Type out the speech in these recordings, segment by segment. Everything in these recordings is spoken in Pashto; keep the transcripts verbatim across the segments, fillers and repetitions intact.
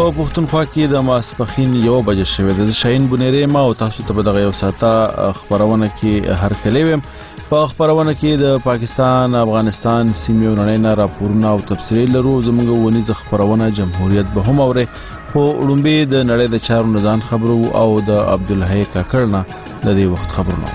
په پښتونخوا کې د ماسپښین یو بجې شوې د شاهین بنيري ما او تاسو ته به دغه یو ساعته خبرونه کې هر کلی ویم. په خبرونه کې د پاکستان افغانستان سیمې ونړۍ راپورونه او تفصیل لرو. زموږ ونیز خبرونه جمهوریت به هم اوري خو وړاندې د نړۍ د چارو نظام خبرو او د عبدالحی کاکړ نه د دې وخت خبرونه.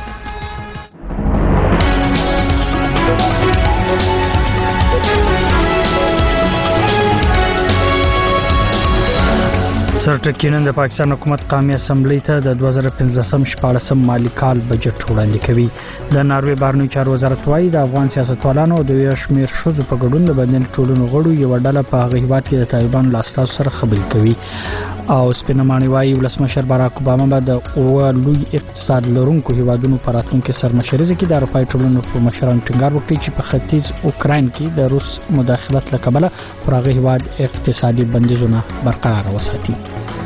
سرټکینن د پاکستان حکومت قومي اسمبلی ته د دوه زره پنځلسم شپاړسم مالي کال بجټ وړاندې کوي. د ناروې بهرنیو چارو وزارت وايي د افغان سیاستوالانو او د یو شمېر ښځو په ګډون د بدن ټولنو غړو یو ډله په هغه هیواد کې د طالبان له استازو سره خبرې کوي. او سپینماني وايي ولسمشر باراک اوباما به د اوه لوی اقتصاد لرونکو هیوادونو په راتلونکي سرمشرۍ کې د اروپایي ټولنو په مشرانو ټینګار وکړي چې په ختیځ اوکراین کې د روس مداخلت له کبله پر هغه هیواد اقتصادي بندیزونه برقرار وساتي.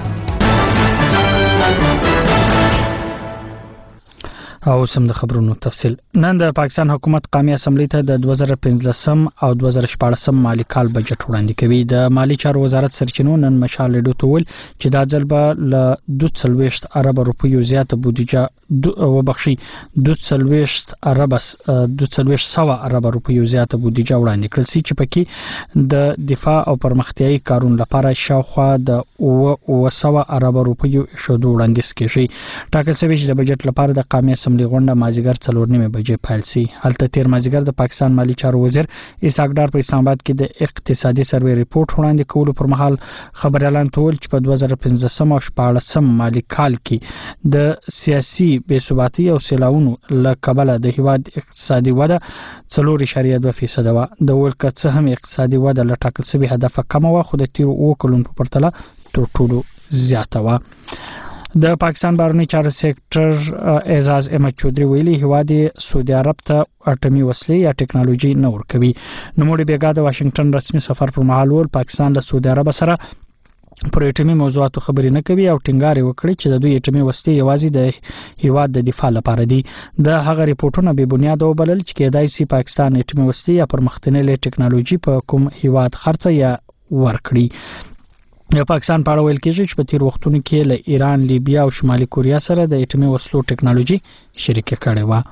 او سم د خبرونو تفصیل. نن د پاکستان حکومت قومي اسمبلی ته د دوه زره پنځلسم او دوه زره شپاړسم مالي کال بجټ وړاندې کوي. د مالی چارو وزارت سرچینو نن مشال لیدو ته ول چې دا ځل به ل دوه څلوېښت ارب روپیو زیاته بودیجه وبخشي دوه څلوېښت ارب دوه څلوېښت سوه ارب روپیو زیاته بودیجه وړاندې کړل چې پکې د دفاع او پرمختیایي کارونو لپاره شاوخوا د اوه سوه ارب روپیو شودو وړاندیز کیږي. ټاکل شوی چې د بجټ لپاره د قومي اسمبلی غونډه مازیګر څلور نیمه بجې پیل شي. هلته تیر مازیګر د پاکستان مالی چارو وزیر اسحاق ډار په اسلام آباد کې د اقتصادي سروې ریپورت وړاندې کولو پر مهال خبريالان ته ویل چې په دوه زره پنځلسم او شپاړسم مالی کال کې د سیاسي بې ثباتۍ او سیلاونو له کبله د هیواد اقتصادي وده څلور اعشاریه دوه فیصد وه. د ول که څه هم اقتصادي وده له ټاکل شوي هدف کمه وه خو د تیرو اوه کلونو په پرتله تر ټولو زیاته وه. د پاکستان بهرنی چارو سېکټر اعزاز احمد چودري ویلي هیواد سعودي عرب ته اټومي وسلې یا ټیکنالوژي نه ورکوي. نوموړي بیګا د واشنگټن رسمي سفر پر مهال ول پاکستان له سعودي عرب سره پر اټومي موضوعاتو خبرې نه کوي او ټینګار وکړي چې د دوی اټومي وسلې یوازې د هیواد د دفاع لپاره دي. د هغه ریپورتونه به بنیاد وبلل چې کېدای شي پاکستان اټومي وسلې یا پرمختللې ټیکنالوژي په کوم هیواد خرڅه یا ورکړي. د پاکستان په اړه ویل کېږي چې په تیر وختونو کې له ایران، لیبیا او شمالي کوریا سره د اټومي وسلو ټیکنالوژي شریکه کړې و.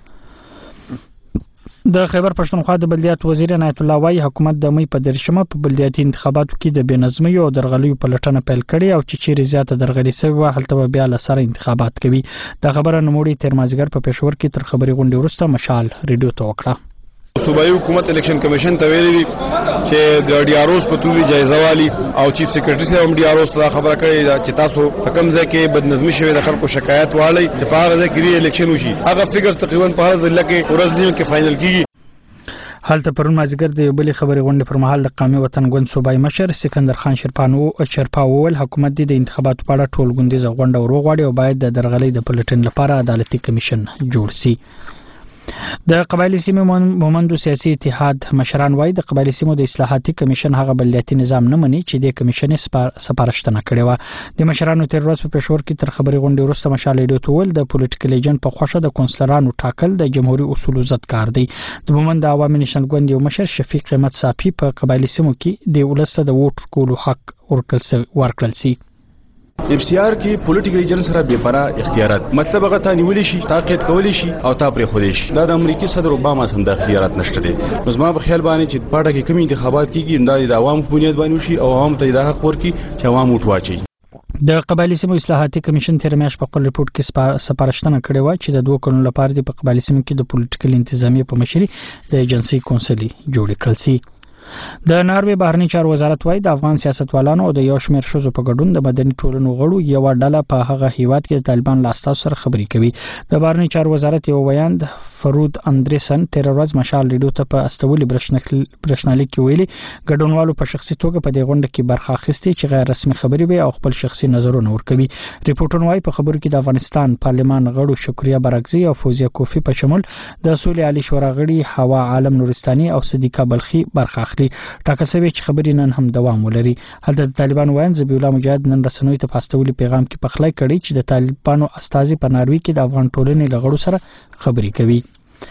د خیبر پښتونخوا د بلدیات وزیر عنایت الله وايي حکومت د مې په درشمه په بلدیاتي انتخاباتو کې د بنظمۍ او درغلیو په لټنه پیل کړي او چې چیرې زیاته درغلي شوی و هلته بیا له سره انتخابات کوي. دا خبره نوموړي تیر مازیګر په پېښور کې تر خبري غونډې وروسته مشال ریډیو ته وکړه. صوبایي حکومت الیکشن کمیشن ته ویلي چې د ډي ار اوس په توګه جایزه والی او چیف سیکریټري سره هم ډي ار اوس ته خبره کړې چې تاسو په کوم ځای کې بدنظمي شوی د خلکو شکایت والی چې په هغه ځای کې ری الیکشن وشي. هغه فګرز تقریبا په هر ځای کې ورځ نیمه کې فائنل کیږي. هلته پرون مازیګر د یو بلې خبرې غونډې پر مهال د قومي وطن ګوند صوبایي مشر سکندر خان شرپانو شرپا وویل حکومت د انتخاباتو په اړه ټول ګوندیزه غونډه وروغواړي او باید د درغلۍ د پلټن لپاره عدالتي کمیشن جوړ شي. د قبایلی سیمو مومندو سیاسي اتحاد مشران وايي د قبایلی سیمو د اصلاحاتي کمیشن هغه بلدیاتي نظام نه مني چې د کمیشن سپارښتنه کړې و. د مشرانو تر ورځ په پېښور کې تر خبري غونډې وروسته مشال لیدو ته ول د پولیټیکل ایجنټ په خوښه د کونسلرانو ټاکل د جمهوریت اصولو ضد کار دی. د مومند عوامي نشنل ګوند یو مشر شفیق احمد صافي په قبایلی سیمو کې د ولسته د ووټ کولو حق ورکړل شي. اف سی آر کې پولیټیکل ایجنټ سره به پرا اختیارات مطلب هغه ته نیول شي تاقید کول شي او تا پر خو شي. دا د امریکای صدر اوباما سم د اختیارات نشته دي. نو زما په خیال باندې چې پاړه کې کوم انتخابات کیږي د عوام په بنیاد باندې شي او عوام ته د حق ورکړي چې عوام ووټ واچي. د قبایلی سیمو اصلاحاتي کمیشن تیر میاشت په خپل ریپورت کې سپارښتنه کړې و چې د دوه کلونو لپاره د قبایلی سیمو کې د پولیټیکل انتظامیه په مشرۍ د ایجنسي کونسلي جوړ کړل شي. د ناروې بهرنی چارو وزارت وايي د افغان سیاستوالانو او د یو شمېر ښځو په ګډون د مدني ټولنو غړو یو ډله په هغه هیواد کې د طالبان له استازو سره خبرې کوي. د بهرنی چارو وزارت یو ویاند فرود اندریسن تیر ورځ مشال ریډیو ته په استولي برښنالیک کې ویلي ګډونوالو په شخصي توګه په دې غونډه کې برخه اخیستې چې غیر رسمي خبرې وي او خپل شخصي نظرونه ورکوي. ریپورټونه وايي په خبرو کې د افغانستان پارلمان غړو شکریا برغزي او فوزیه کوفی په شمول د سولې عالی شورا غړي هوا عالم نورستاني او صدیقه بلخي برخه اخلي. ټاکل شوی چې خبرې نن هم دوام ولري. هلته د طالبان وایي ذبیح الله مجاهد نن رسنوي ته په استولي پیغام کې پخلی کړی چې د طالبانو استازي په ناروې کې د افغان ټولنې له غړو سره خبرې کوي.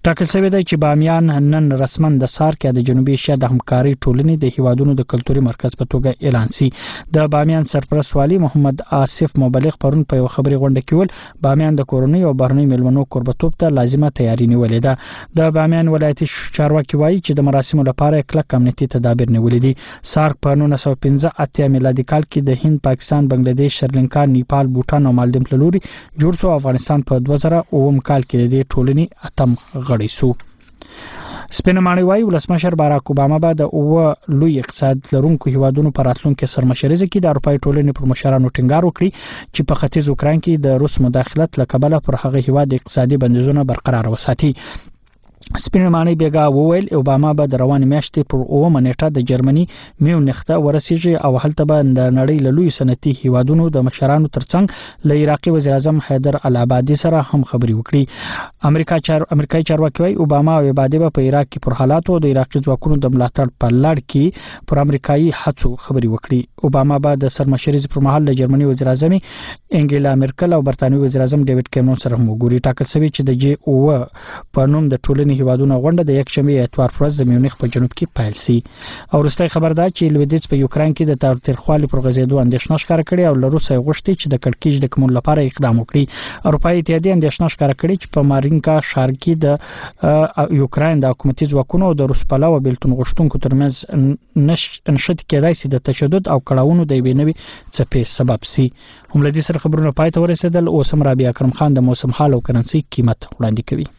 ټاکل شوی دی چې بامیان نن رسما د سارک یا د جنوبي ایشیا د همکاري ټولنې د هیوادونو د کلتوري مرکز په توګه اعلان شي. د بامیان سرپرست والی محمد آصف مبلغ پرون په یو خبري غونډه کې ول بامیان د کورونی او بهرنی میلمنو کوربتوب ته لازمه تیاری نیولې ده. د بامیان ولایتي چارواکي وایي چې د مراسمو لپاره کلک امنیتي تدابیر نیولې دي. سارک په نولس سوه پنځه اتیا میلادي کال کې د هند، پاکستان، بنگلاديش، سریلانکا، نیپال، بوټان او مالدیو له لوري جوړ شو. افغانستان په دوه زره اووه کال کې د دې ټولنې اتم غړی شو. سپینه ماڼۍ وایي ولسمشر باراک اوباما به د اووه لوی اقتصاد لرونکو هیوادونو په راتلونکي سرمشرۍ کې د اروپایي ټولنې پر مشرانو ټینګار وکړي چې په ختیځ اوکراین کې د روس مداخلت له کبله پر هغه هیواد اقتصادي بندیزونه برقرار وساتي. سپینه ماڼۍ بیګا وویل اوباما به د روانې میاشتې پر اوومه نیټه د جرمني میونخ ته ورسیږي او هلته به د نړۍ له لوی صنعتي هیوادونو د مشرانو ترڅنګ له عراقي وزیر اعظم حیدر العبادي سره هم خبرې وکړي. امریکا چار امریکایي چارواکي وايي اوباما او عبادي به په عراق کې پر حالات او د عراقي ځواکونو د ملاتړ په لړ کې پر امریکایي هڅو خبرې وکړي. اوباما به د سرمشرۍ پر مهال د جرمني وزیر اعظم انګیلا مرکل او برتانوي وزیر اعظم ډیوډ کیمرون سره هم وګوري. ټاکل شوی چې د جی اووه په نوم د ټولنې هیوادونو غونډه د یک شنبه اتوار پر ورځ د میونخ په جنوب کې پیل شي. او وروستۍ خبر ده چې لویدیځ په یوکرين کې د تاوتریخوالي پر غځېدو اندېښنه ښکاره کړې او له روسیې غوښتي چې د کړکېچ د کمولو لپاره اقدام وکړي. اروپایي اتحادیه اندېښنه ښکاره کړې چې په مارینکا ښار کې د یوکرين د حکومتي ځواکونو او د روس پلوه بیلتون غوښتونکو ترمنځ نشټ کېدای شي د تشدد او کړاوونو د یوې نوې څپې سبب شي. هم لدې سره خبرونه پای ته ورسېدل. اوس هم رابعه اکرم خان د موسم حال او کرنسي قیمت وړاندې کوي.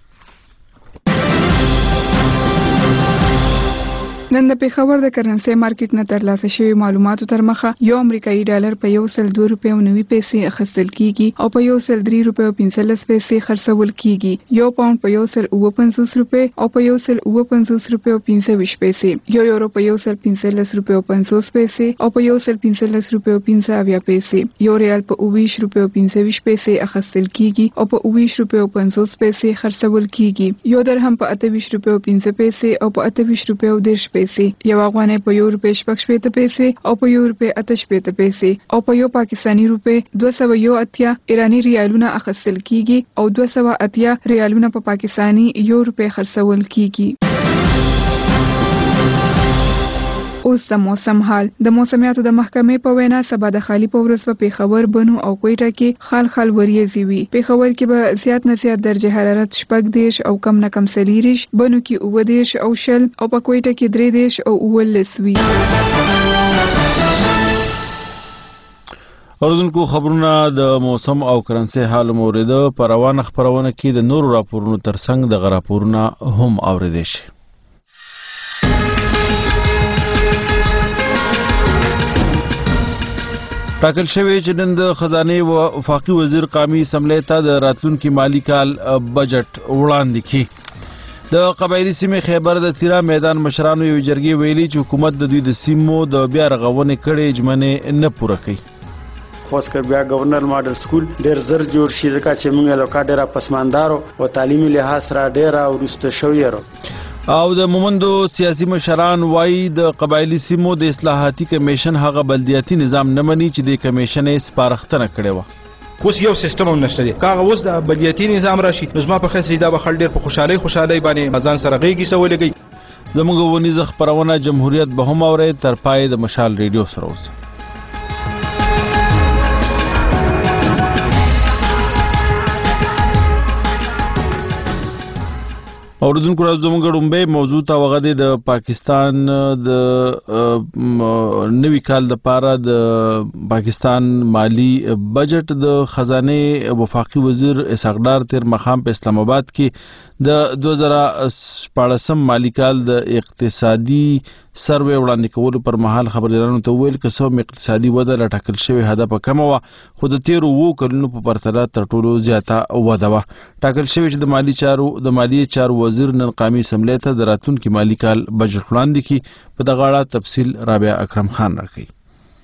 نن د پیښور د کرنسي مارکیټ نه ترلاسه شوی معلوماتو تر مخه یو امریکایي ډالر په یو سل دوه روپۍ او نوي پیسې اخیستل کیږي او په یو سل درې روپۍ او پنځلس پیسې خرڅول کیږي. یو پاوند په یو سل اووه پنځوس روپۍ او په یو سل اووه پنځوس روپۍ او پنځه ویشت پیسې، یو یورو په یو سل پنځلس روپۍ او پنځوس پیسې او په یو سل پنځلس روپۍ او پنځه اویا پیسې، یو ریال په اوه ویشت روپۍ او پنځه ویشت پیسې اخیستل کیږي او په اوه ویشت روپۍ او پنځوس پیسې خرڅول کیږي. یو درهم په اته ویشت روپۍ او پنځه پیسې او په اته ویشت روپۍ او دېرش پیسې، یو افغانۍ په یو روپۍ شپږ شپېته پیسې او په یو روپۍ اته شپېته پیسې او په یو پاکستاني روپۍ دوه سوه یو اتیا ایراني ریالونه اخیستل کیږي او دوه سوه اتیا ریالونه په پاکستاني یو روپۍ خرڅول کیږي. اوس د موسم حال. د موسمیاتو د محکمې په وینا سبا د خالی په ورځ په پیښور، بنو او کوټه کې خال خال وریځي وي. پیښور کې به زیات نه زیات درجه حرارت شپږ دیش او کم نه کم څلېرویشت، بنو کې اووه دیش او شل او په کوټه کې درې دیش او اوولس وي. اوردونکو خبرونه د موسم او کرنسي حال موریده په روانه خبرونه کې د نورو راپورونو ترڅنګ د غراپورونه هم اوریدل شي. ټاکل شوی چې نن د خزانه و وفاقي وزیر قومي اسمبلی ته د راتلونکي مالی کال بجټ وړاندې کړي. د قبایلی سیمې خیبر د تیرا میدان مشرانو یو جرګې ویلي چې حکومت د دوی د سیمو د بیا رغونې کړې ژمنې نه پوره کوي. خوښ کړ بیا گورنر ماډل سکول ډېر زر جوړ شي ځکه چې موږ له کا ډېره پسماندارو او تعلیمي لحاظ سره ډېره ورسته شویرو. او د مومندو سیاسي مشران وایي د قبایلی سیمو د اصلاحاتي کمیشن هغه بلدیاتي نظام نه مني چې د کمیشن یې سپارښتنه کړې وه. اوس یو سیستم هم نشته دی. کاغه اوس د بلدیاتي نظام راشي نو زما په خیال دا به خل ډېر په خوشحالۍ خوشحالۍ باندې ځان سره غېږې سولېږي. زموږ ونیزه خپرونه جمهوریت به هم اورئ. تر پای د مشال ریډیو سره اوسئ. اوردونکو راځو زموږ ډومبه موضوع ته وغه د پاکستان د نوي کال د پاره د پاکستان مالی بجټ د خزانه وفاقي وزیر اسحاق تیر مخام په اسلام آباد کې د دوه زره شپاړسم مالی کال د اقتصادي سروې وړاندې کولو پر مهال خبريالانو ته ویل چې سم اقتصادي وده لټکل شوی هدف کم و خو د تیر وو کلونو په پرتله تر ټولو زیاته وده و. ټاکل شوی چې د مالی چارو د مالی چارو وزیر نن قومي اسمبلی ته د راتلونکي مالی کال بجټ وړاندې کی. په دغه اړه تفصیل رابعه اکرم خان راکړي.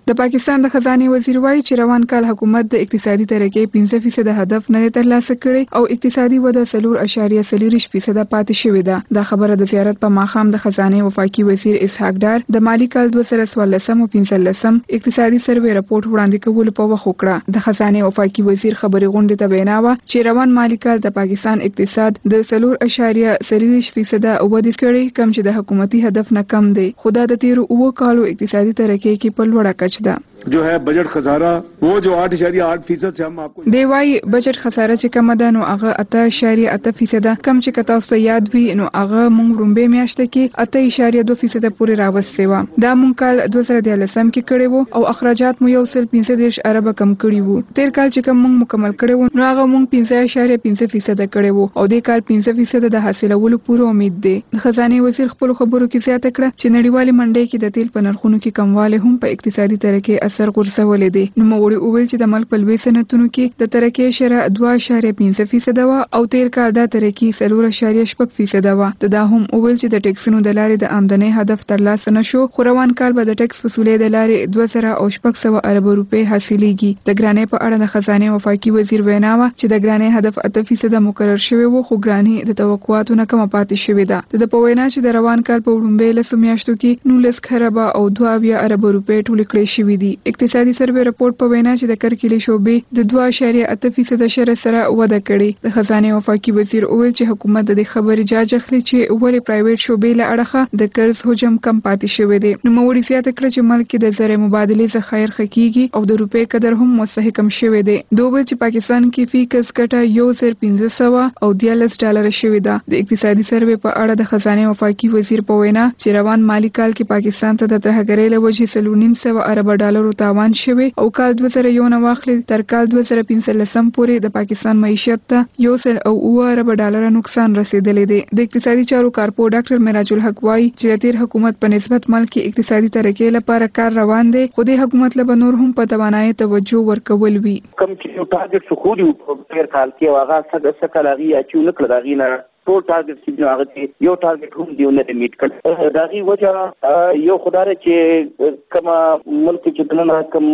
د پاکستان د خزانه وزیر وایي چې روان کال حکومت د اقتصادي ترقۍ پنځه فیصد هدف نه ترلاسه کړي او اقتصادي وده څلور اعشاریه څلور فیصد پاتې شوې ده. دا خبره د زیارت په ماښام د خزانه وفاقي وزیر اسحاق ډار د مالی کال دوه زره څوارلسم او پنځلسم اقتصادي سروې راپورټ وړاندې کولو په وخت وکړه. د خزانه وفاقي وزیر خبري غونډې ته وینا و چې روان مالی کال د پاکستان اقتصاد د څلور اعشاریه څلور فیصد وده کړې، کم چې د حکومتي هدف نه کم دی. خو دا د تیرو اوو کالو اقتصادي ترقۍ کې په لوړه کچه ده. जो है बजट खसारा वो जो आठ इशारिया आठ फीसद से हम आपको دی وايي بجټ خساره چې کم ده نو هغه اته اعشاریه اته فیصد کم چې کتا اوس یاد وي نو هغه مونږ رومبه میاشته کې اته اعشاریه دوه فیصد پورې راوستي و. دا مونږ کال دوه زره دیارلسم کې کړی وو او اخراجات مو یو سل پنځه دېرش اربه کم کړی وو. تیر کال چې کم مونږ مکمل کړی وو نو هغه مونږ پنځه اعشاریه پنځه فیصد کړی وو او د کال پنځه فیصد د حاصلولو پوره امید دی. خزانه وزیر خپل خبرو کې زیاته کړه چې نړیوالې منډۍ کې د تیل په نرخونو کې کمواله هم په اقتصادي ترقۍ اثر غورځولې. نو موړي اوول چې د ملک په لوی صنعتونو کې د ترقۍ شرح دوه اعشاریه پنځه فیصد و او تیر کال دا ترقۍ څلور اعشاریه شپږ فیصد و. دا هم اوول چې د ټیکسونو د لارې د آمدنۍ هدف ترلاسه نشو، خو روان کال به د ټیکس وصولې د لارې دوه زره او شپږ سوه ارب روپۍ حاصلېږي. د ګرانۍ په اړه د خزانه وفاقي وزیر وینا و چې د ګرانۍ هدف اته فیصد مقرر شوی و، خو ګرانۍ د توقعاتو نه کم پاتې شوې ده. د په وینا چې د روان کال په وړاندې لسو میاشتو کې نولس خرابه او دوه اویا ارب روپۍ ټول کړې شوې دي. اقتصادي سروې راپورټ په وینا چې د کرکلي شوبې د دوه اعشاریه اته فیصد شرح سره وده کړې. د خزانه وفاقي وزیر وویل چې حکومت د دې خبرې جاج اخلي چې ولې پرایویټ شوبې له اړخه د قرض حجم کم پاتې شوی دی. نو موړي زیاته کړه چې ملک کې د زر مبادلې ذخایر خکېږي او د روپۍ قدر هم مستحکم شوی دی. دوی چې پاکستان کې فی کس ګټه یو زر پنځه سوه او دیارلس ډالر شوی ده. د اقتصادي سروې په اړه د خزانه وفاقي وزیر په وینا چې روان مالی کال کې پاکستان ته د ترهګرۍ له وجې څلور نیم سوه ارب ډالرو تاوان شوی او کال دوه زره یو نه واخلي تر کال دوه زره پنځلسم پورې د پاکستان معیشت ته یو سل او اوه ارب ډالر نقصان رسیدلی دی. د اقتصادي چارو کارپو ډاکټر معراج الحق وايي چې د تیر حکومت په نسبت ملک کې اقتصادي ترقۍ لپاره کار روان دی، خو د حکومت له نور هم په توانایي توجه ورکول وي. کم چې یو ټارګټ شو خو دی په تیر کال کې هغه څه څه کلاغي اچو نکړه داغي نه ټول ټارګټ چې هغه یو ټارګټ هم دی نه میټ کړ. داغي وجه یو خدای چې کما ملک چې دنه کم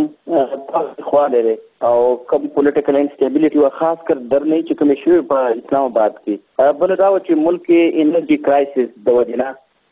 خو لري او کم پولیټیکل انسټیبিলিټي او خاص کر درنې چې کوم شی په اسلام آباد کې بل دا و چې ملک کې انرژي کرایسس د وجنه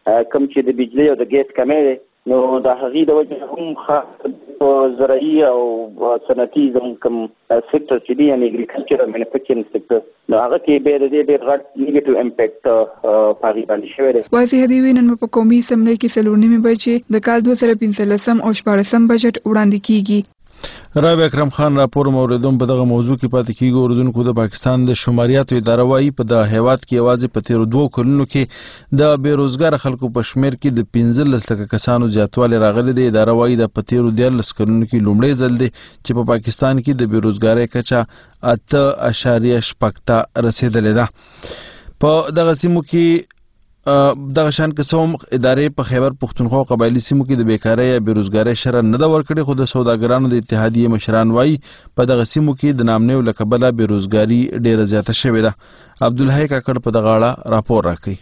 کم چې د بجلی او د ګیس کمې نو د هغې د وجه هم خاص په زراعي او صنعتي زموږ کوم سیکټر چې دی یعنې اګریکلچر او مینوفیکچرینګ سیکټر نو هغه کې بیا د دې ډېر غټ نیګیټیو امپیکټ په هغې باندې شوی دی. واضح دی نن په قومي اسمبلۍ کې څلور نیمې بجې د کال دوه زره پنځلسم او شپاړسم بجټ وړاندې کیږي. رابع اکرم خان راپور موردوم په دغه موضوع کې پاتې کیږي. اردوونکو د پاکستان د شماریاتو اداره وايي په د هیواد کې یوازې په تیرو دوو کلونو کې د بیروزګار خلکو په شمیر کې د پنځلس لکه کسانو زیاتوالی راغلی دی. اداره وايي د په تیرو دیارلس کلونو کې لومړی ځل دی چې په پاکستان کې د بیروزګارۍ کچه اته اعشاریه شپږ ته رسیدلې ده. په دغه سیمو کې دغه شان قسم ادارې په خیبر پښتونخوا قبایلی سیمو کې د بیکارۍ یا بیروزګارۍ شرح نه ده ورکړې، خو د سوداګرانو د اتحادیې مشران وایي په دغه سیمو کې د نامنیو له کبله بیروزګاري ډېره زیاته شوې ده. عبدالحی کاکړ په دغه اړه راپور راکوي.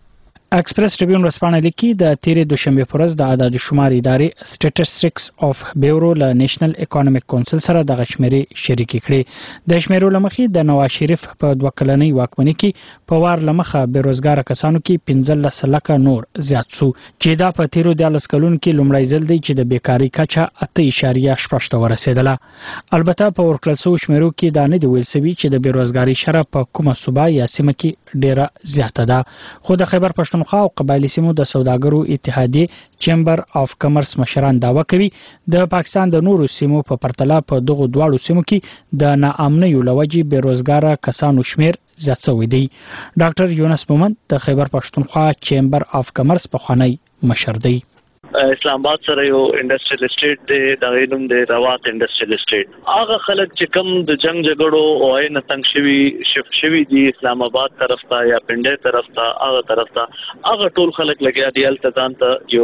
اکسپریس ټریبیون ورځپاڼه لیکي د تیرې دوشنبه په ورځ د اعداد شمار ادارې سټیټسټکس اف بیورو له نېشنل اکونومیک کونسل سره د شمیرې شریکې کړې. د شمیرو لمخې د نواز شریف په دوه کلنۍ واکمنۍ کې په وار لمخه بیروزګار کسانو کې پنځلس لکه نور زیات شو چې دا په تیرو دیارلس کلونو کې لومړی ځل دی چې د بیکارۍ کچه اته اعشاریه شپږ ته ورسېدله. البته په ورکړل شویو شمیرو کې دا نه دی ویل شوي چې د بیروزګارۍ شرح په کومه صوبه یا سیمه کې ډېره زیاته ده. خو د خیبر پښتونخوا او قبایلی سیمو د سوداګرو اتحادیې چیمبر اف کمرس مشران دعوه کوي د پاکستان د نورو سیمو په پرتله په دغو دواړو سیمو کې د ناامنیو له وجې بیروزګاره کسانو شمیر زیات شوی دی. ډاکټر یونس مومند د خیبر پښتونخوا چیمبر اف کمرس پخوانی مشر دی. اسلام آباد سره یو انډستریل اسټیټ دی، دا نوم دی رواق انډستریل اسټیټ. هغه خلک چې کم د جنگ جګړو او عین تنګ شوي شفت شوي دي اسلام آباد طرف ته یا پنډۍ طرف ته هغه طرف ته هغه ټول خلک لګیا دي هلته ځان ته یو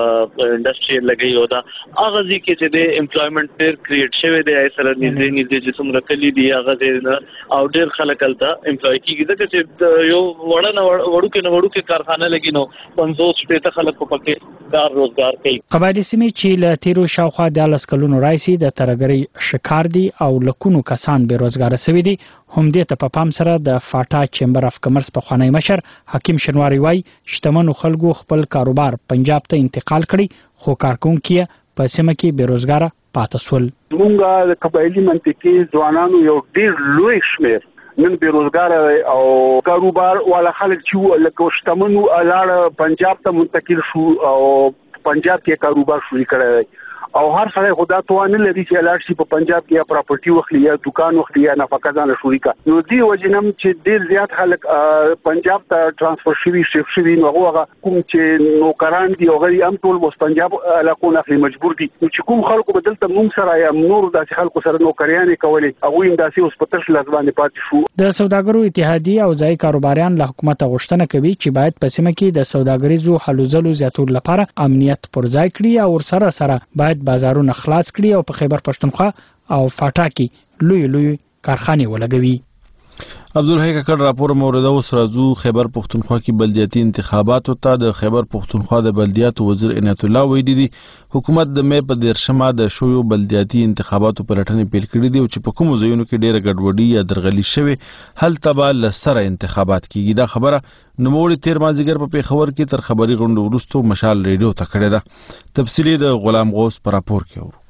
انډستری لګی او دا هغه ځای کې چې د امپلایمنټ ډېر کریټ شوی دی سره نږدې نږدې چې څومره کلي دي هغه ځای او ډېر خلک هلته امپلای کېږي ځکه چې یو وړه نه وړوکې نه وړوکې کارخانه لګي نو پنځوس شپېته خلک په پکې کار روز روزګار کوي. قبایلی سیمې چې له تیرو شاوخوا د لس کلونو راځي د ترګری شکار دي او لکونو کسان بیروزګار شوي دي. هم دې ته په پام سره د فاټا چیمبر اف کمرس په خوانی مشر حکیم شنواری وای شتمنو خلکو خپل کاروبار پنجاب ته انتقال کړي خو کارکونکو په سیمه کې بیروزګار پاتې شول. موږ د قبایلی منطقې ځوانانو یو ډیر لوی شمیر نن بیروزګار او کاروبار والا خلک چې لکه شتمنو الاړ پنجاب ته منتقل شو او پنجاب کې کاروبار شروع کړی او هر سړی خدا توانه لري چې لاړ شي په پنجاب کې یا پراپرټي وخلی یا دکان وخلی یا نفقه ځان شروع کا. نو دی وجنم چې ډیر زیات خلک پنجاب ته ترانسفر شوي شیفت شوي نو هغه کوم چې نوکران دي او غړي هم ټول وس پنجاب علاقو نه مجبور دي چې کوم خلکو بدلته موږ سره یا نور داسې خلکو سره نوکریانې کولې هغه هم داسې اوس په ترش لازمانه پاتې شو. د سوداګرو اتحادیه او ځای کاروباریان له حکومت غوښتنه کوي چې باید په سیمه کې د سوداګریزو حلو ځلو زیاتولو لپاره امنیت پر ځای کړي او سره سره باید بازارونه خلاص کړي او په خیبر پښتونخوا او فاټا کې لوی لوی کارخانه ولګوي. عبدالحی ککړ راپور مورده اوس راځو خیبر پښتونخوا کې بلدیاتي انتخاباتو ته. د خیبر پښتونخوا د بلدیاتو وزیر عنایت الله ویلي دي حکومت د مې په دیرشمه د شویو بلدیاتي انتخاباتو پلټنې پیل کړې دي او چې په کومو ځایونو کې ډېره ګډوډي یا درغلي شوې هلته به له سره انتخابات کیږي. دا خبره نوموړي تیر مازدیګر په پیښور کې تر خبري غونډې وروسته مشال ریډیو ته کړې ده. تفصیلي د غلام غوث په راپور کې اورو.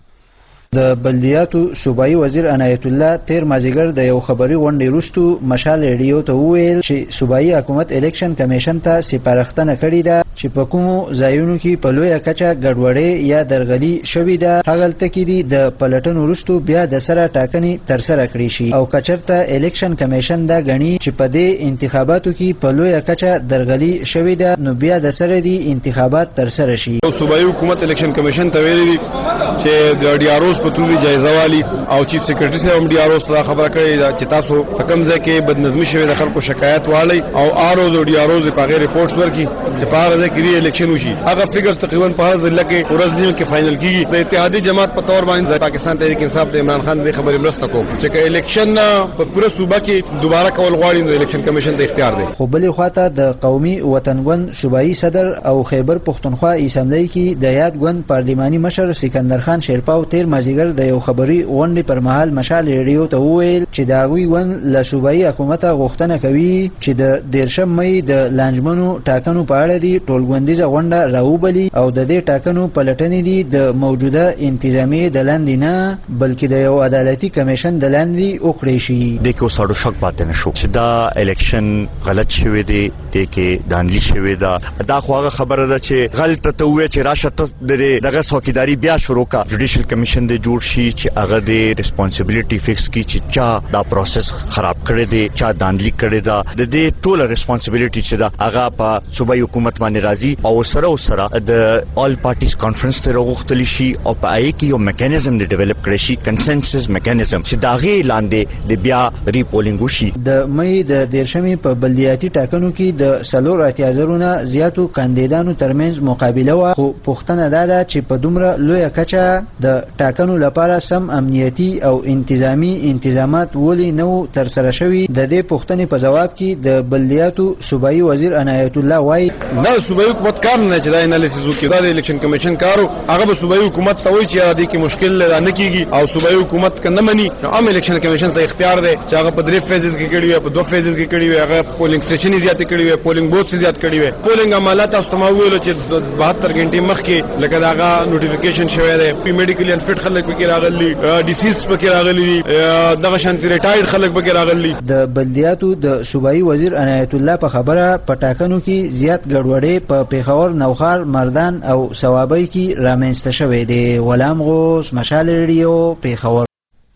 د بلدیاتو صوبایي وزیر عنایت الله تیر مازیګر د یو خبري غونډې وروسته مشال ریډیو ته وویل چې صوبایي حکومت الیکشن کمیشن ته سپارښتنه کړې ده چې په کومو ځایونو کې په لویه کچه ګډوډي یا درغلي شوې ده هغلته کې دي د پلټنو وروسته بیا د سره ټاکنې تر سره کړې شي او کچرته الیکشن کمیشن دا غني چې په دې انتخاباتو کې په لویه کچه درغلي شوې ده نو بیا د سره دي انتخابات تر سره شي. صوبایي حکومت الیکشن کمیشن ته ویلي دي چې د ډي ار اوس په توګه جایزه والی او چیف سیکریټری سره هم ډي ار اوس ته خبره کړې ده چې تاسو په کوم ځای کې بدنظمي شوې د خلکو شکایت والی او ار او ډي ار اوس په غیر ریپورټس ورکړي چې په هغه ځای کې ری الیکشن وشي. هغه فګرز تقریبا په هر ځای کې ورځ نیو کې فائنل کیږي. د اتحادیه جماعت په تور باندې پاکستان تحریک انصاف د عمران خان د خبرې مرسته کوم چې الیکشن په پوره صوبه کې دوباره کول غواړي د الیکشن کمیشن د اختیار دی. خو بلې خواته د قومي وطنګون صوبایي صدر او خیبر پښتونخوا اسمبلی کې د یاد ګوند پارلماني مشر سکندر خان شیرپاو تیر مازیګر د یو خبري غونډې پر مهال مشال ریډیو ته وویل چې دا غوي ون له صوبایي حکومت غوښتنه کوي چې د دیرشم مې د لانجمنو ټاکنو په اړه دي ټولګوندیزه غونډه راوبلي او د دې ټاکنو پلټنې دي د موجوده انتظامی د لاندې نه بلکې د یو عدالتي کمیشن د لاندې وکړي شي. د کو ساړو شک پاتې نشو چې دا الیکشن غلط شوی دی د کې دانلی شوی دا دا خو هغه خبره ده چې غلط ته وې چې راشه ته دغه څوکیداری بیا شروع کا جوډیشل کمیشن د جوړ شي چې هغه د ریسپانسیبিলিټي فکس کی چې چا دا پروسس خراب کړی دی چا دانلی کړی دا د دې ټول ریسپانسیبিলিټي چې دا هغه په صوبایي حکومت باندې راځي او سره سره د آل پارټیز کانفرنس ته راغوښتل شي او په آی کې یو میکانیزم دی ډیولپ کړی شي کنسنسس میکانیزم چې دا غي لاندې د بیا ریپولینګ وشي. د مې د دیرشمې په بلدیاتي ټاکنو کې د سلور اتیازرونه زیاتو کاندیدانو ترمنځ مقابله و خو پښتنه دا ده چې په دومره لویه کچه د ټاکنو لپاره سم امنیتي او انتظامی انتظامات ولې نو تر سره شوي. د دې پښتنې په جواب کې د بلدیاتو صوبایي وزیر عنایت الله وایي دا صوبایي حکومت کار نه چې دا انالیسیس وکړي دا د الیکشن کمیشن کارو هغه به صوبایي حکومت ته وایي چې دا کې مشکل نه کیږي او صوبایي حکومت کنه مني عام الیکشن کمیشن ته اختیار دی چې هغه په درې فیزز کې کړي وي په دوه فیزز کې کړي وي هغه پولینګ سټیشن زیات کړي وي پولینګ بوث زیات کړي وي پولینګ عملات تاسو ته ویل چې بهتر غنټې مخکې لکه داغه نوټیفیکیشن شوی دی پی میډیکل ان فټ خلک پکې راغلي ډیسیز پکې راغلي دغه شانتي ریټایرډ خلک پکې راغلي. د بلدیاتو د صوبایي وزیر عنایت الله په خبره په ټاکنو کې زیات ګډوډي په پیښور نوخار مردان او ثوابۍ کې رامنځته شوې دي. غلام غوث مشال ریډیو پیښور.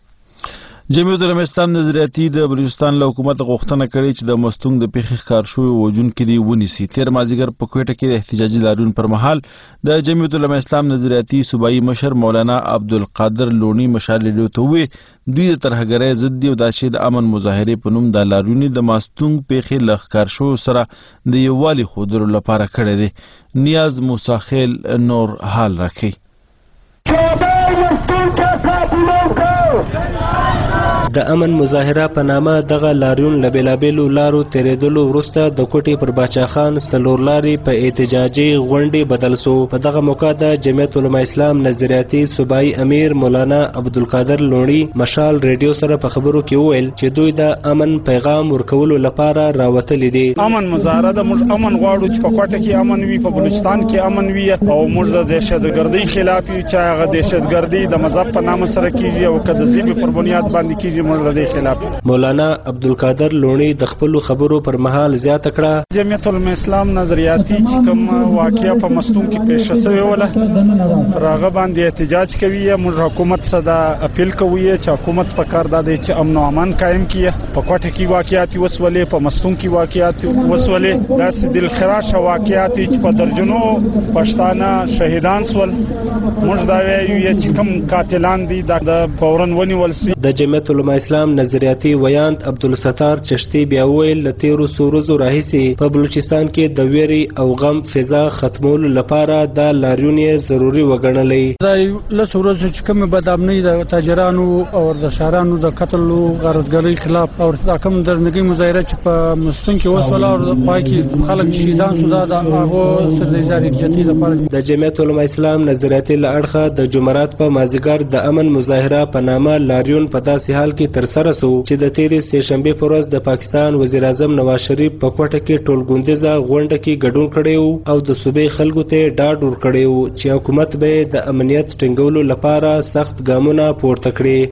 جمعیت العلماء اسلام نظریاتي د بلوچستان له حکومت غوښتنه کړې چې د مستونګ د پیښې ښکار شوی وژونکي دي ونیسي. تیر مازدیګر په کوټه کې د احتجاجي لاریون پر مهال د جمعیت العلماء اسلام نظریاتي صوبایي مشر مولانا عبدالقادر لونی مشال ریډیو ته وویل دوی د ترهګرۍ ضد دي او دا چې د امن مظاهرې په نوم د لاریون د مستونګ پیښې له ښکار شویو سره د یووالي ښودلو لپاره کړی دی. نیاز موساخیل نور حال راکوي. د امن مظاهره په نامه دغه لاریون له بېلابېلو لارو تېرېدلو وروسته د کوټې پر باچا خان څلور لارې په احتجاجي غونډې بدل سو. په دغه موقع د جمعیت علماء اسلام نظریاتي صوبایي امیر مولانا عبدالقادر لوڼي مشال ریډیو سره په خبرو کې وویل چې دوی د امن پیغام ورکولو لپاره راوتلي دي. امن مظاهره د موږ امن غواړو چې په کوټه کې امن وي، په بلوچستان کې امن وي او موږ د دهشتګردۍ خلاف یو چې هغه دهشتګردي د مذهب په نامه سره کیږي او که د ژبې پر بنیاد باندې کیږي، موږ د دې خلاف. مولانا عبدالقادر لوڼي د خپلو خبرو پر مهال زیاته کړه جمعیت علماء اسلام نظریاتي چې کوم واقعیا په مستون کې پیښ شوې وله پر هغه باندې احتجاج کوي. موږ حکومت صدا اپیل کوي چې حکومت په کار ده چې امن او امان قائم کړي. په کوټه کې واقعیات وسولې، په مستون کې واقعیات وسولې، داسې دلخراش واقعیات چې په درجنو پښتانه شهیدان سول. موږ دا وایو چې کوم قاتلان دي د فورن ونیول سي. د جمعیت علماء اسلام نظریاتي ویاند عبدالستار چشتي بیا ویل له تیرو څو ورځو راهیسې په بلوچستان کې د ویرې او غم فضا ختمولو لپاره دا لاریون یې ضروري وګڼلی. دا لس ورځو چې کومې بدامنۍ د تاجرانو او د شهرانو د قتل او غارتګرۍ خلاف او دا کوم درنګي مظاهره چې په مستون کې وسوله او په پای کې خلک شهیدان شو، دا د هغو سرلېزاري جدي لپاره د جمعیت علماء اسلام نظریاتي له اړخه د جمعرات په مازدیګر د امن مظاهره په نامه لاریون په داسې حال کې ترسره سو چې د تیرې سې شنبې په ورځ د پاکستان وزیر اعظم نواز شریف په کوټه کې ټولګوندیزه غونډه کې ګډون کړی او د صوبې خلکو ته ډاډ ورکړی چې حکومت به د امنیت ټینګولو لپاره سخت ګامونه پورته کړي.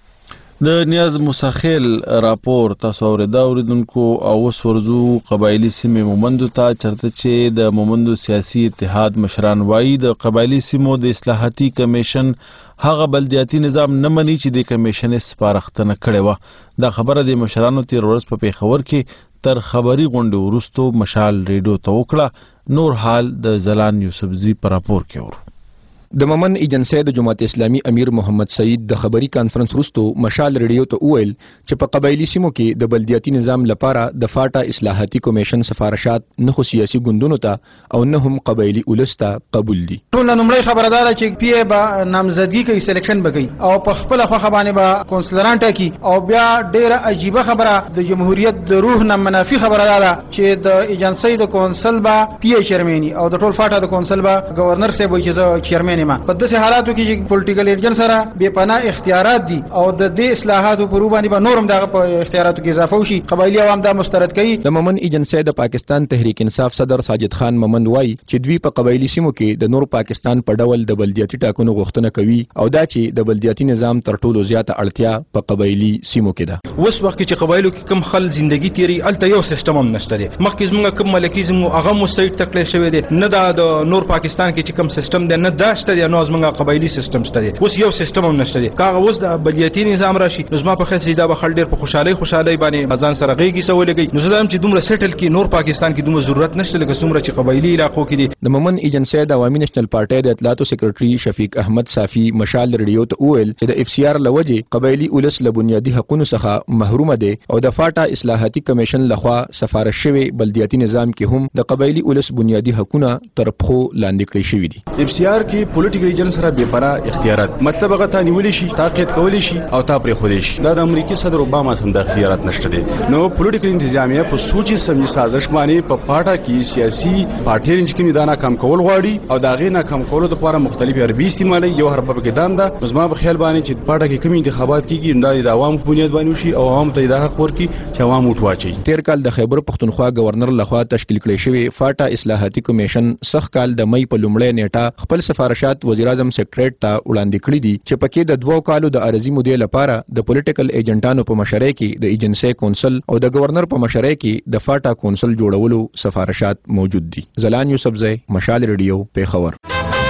د نیاز موسیخیل راپور تاسو اوریدا اوریدونکو او اوس ورځو قبایلی سیمې مومندو ته چرته چې د مومندو سیاسي اتحاد مشران وایي د قبایلی سیمو د اصلاحاتي کمیشن هغه بلدیاتي نظام نه مني چې د کمیشن سپارښتنه کړې وه. دا خبره د مشرانو تیر ورځ په پیښور کې تر خبري غونډې وروسته مشال ریډیو ته وکړه. نور حال د زلان یوسفزي په راپور کې ورو. د مومن ایجنسی د جماعت اسلامي امیر محمد سعید د خبري کانفرنس وروسته مشال ریډیو ته وویل چې په قبایلی سیمو کې د بلدیاتي نظام لپاره د فاټا اصلاحاتي کمیشن سفارشات نه خو سیاسي ګوندونو ته او نه هم قبایلی اولس ته قبول دي. ټول نمړی خبردار چې پی به نامزدګي کوي، سلیکشن به کوي او په خپل خوخه باندې به کونسلران ټاکي او بیا ډیره عجیبه خبره د جمهوریت د روح نه منافي خبره ده چې د ایجنسی د کونسل به پی چیرمني او د ټول فاټا د کونسل به گورنر صاحب وایي چې چیرمن ما په داسې حالاتو کې چې پولیټیکل ایجنټ سره بے پناه اختیارات دي او د دې اصلاحاتو پر باندې به نورم دغه په اختیاراتو کې اضافه وشي. قبایلی عوام دا مسترد کوي. د مومن ایجنسی د پاکستان تحریک انصاف صدر ساجد خان مومند وایي چې دوی په قبایلی سیمو کې د نور پاکستان په ډول د بلدیاتي ټاکنو غوښتنه کوي او دا چې د بلدیاتي نظام تر ټولو زیاته اړتیا په قبایلی سیمو کې ده. اوس وخت چې قبایلو کې کم خل ژوندۍ تیری الته یو سیستم هم نشته دی. مخکې زموږ کم ملکیزم هغه مو سایت تکلیف شوی دی، نه دا د نور پاکستان کې چې کم سیستم دی نه داشته دی، نو زموږ قبایلی سیستم شته دی. اوس یو سیستم هم نشته دی. کاغه اوس د بلدیاتي نظام راشي نو زما په خاص دا به خل ډیر په خوشحالي خوشحالي باندې ځان سره غيږي سوولګي. نو زدم چې دومره سیټل کې نور پاکستان کې دومره ضرورت نشته لکه څومره چې قبایلی علاقو کې دي. د مومن ایجنسی د عوامي نېشنل پارټي د اطلاعاتو سیکریټري شفیق احمد صافي مشال ریډیو ته وویل چې د اف سی آر لوجه قبایلی اولس له بنیادي حقوقو څخه محروم دي او د فاټا اصلاحاتي کمیشن لخوا سفارش شوی بلدیاتي نظام کې هم د قبایلی اولس بنیادي حقوقونه تر پخو لاندې کړی شوی دي. اف سی آر کې پولیټیکل ایجنټ سره بے پناه اختیارات، مطلب هغه ته نیول شي، تاقید کول شي او تا پرې خو شي. دا د امریکای صدر اوباما سم د اختیارات نشته دي. نو پولیټیکل انتظامیه په سوچي سمجي سازش باندې په پاټا کې سیاسي پارټي چې دا ناکام کول غواړي او دا غي ناکام کولو لپاره مختلفي حربي استعمالي یو حرب په کې دام ده. زما په خیال باندې چې پاټا کې کوم انتخابات کیږي د عوام په بنیاد باندې شي او عوام ته د حق ورکړي چې عوام وټواچي. تیر کال د خیبر پختونخوا گورنر لخوا تشکیل کړی شوی فاټا اصلاحاتي کمیشن سخت کال د مئی په لومړۍ نیټه خپل سفارشات وزیر اعظم سیکریټریټ ته وړاندې کړی دي چې پکې د دوو کالو د عرضی مودې لپاره د پولیټیکل ایجنټانو په مشرۍ کې د ایجنسی کونسل او د گورنر په مشرۍ کې د فاټا کونسل جوړولو سفارشات موجود دي. زلان یوسفزی، مشال ریډیو، پیښور.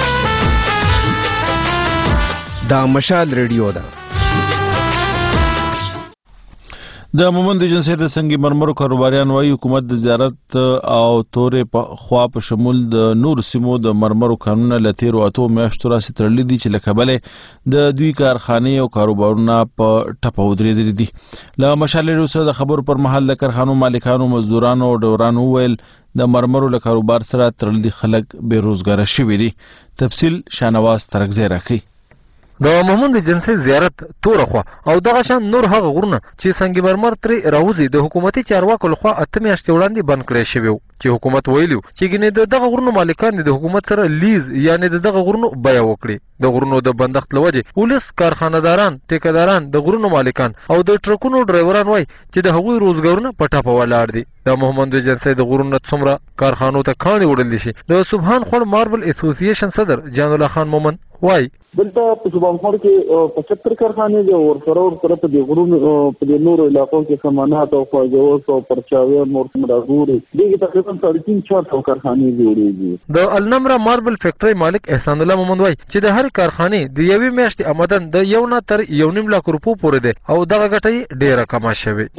دا مشال ریډیو ده. د مومند ایجنسی د سنگ مرمرو کاروباریان وايي حکومت د زیارت او تورې په خوا په شمول د نور سیمو د مرمرو قانون لتیرو اتو میاشتو راسي تړلې دي چې لکبله د دوی کارخانې او کاروبارونه په ټپه ودرېدلي دي. له مشال ریډیو د خبرو پر مهال د کارخانو مالکانو، مزدورانو او ډورانو ویل د مرمرو له کاروبار سره تړلي خلک بې روزګاره شوي دي. تفصیل شانواز ترکزی راکوي. د محمود ایجنسی زیارت تورخوا او دغه شان نور هغه غرونه چې سنگ مرمر ترې راوځي د حکومتي چارواکو لخوا اته میاشتې وړاندې بند کړی شوی و چې حکومت ویلو چې ګینه د دغه غرونو مالکان د حکومت سره لیز یعنی د دغه غرونو بیه وکړي. د غرونو د بندښت لوجه پولیس کارخانه‌داران ټیکداران د غرونو مالکان او د ټرکونو ډرایوران وای چې د هغوی روزګارونه پټه په ولاړ دي. د محمد ایجنسی د غرونو څومره کارخانو ته کاڼي وړل شي. د سبحان خور ماربل اسوسییشن صدر جان الله خان مومن وای دلته په سبحان خور کې پچهتر کارخانې دي او سره سره په دې غرونو په دې نورو علاقو کې سمانات او خواجوس او پرچاوي مورتم راغوري دغه تقریبا تین سو چار سو کارخانې جوړېږي. د النمرا ماربل فیکټری مالک احسان الله مومن وای چې د هر کارخانې د یوې میاشتې آمدن د یو نه تر یو نیم لک روپو پورې ده او دغه ګټه ډیره کمه شوې.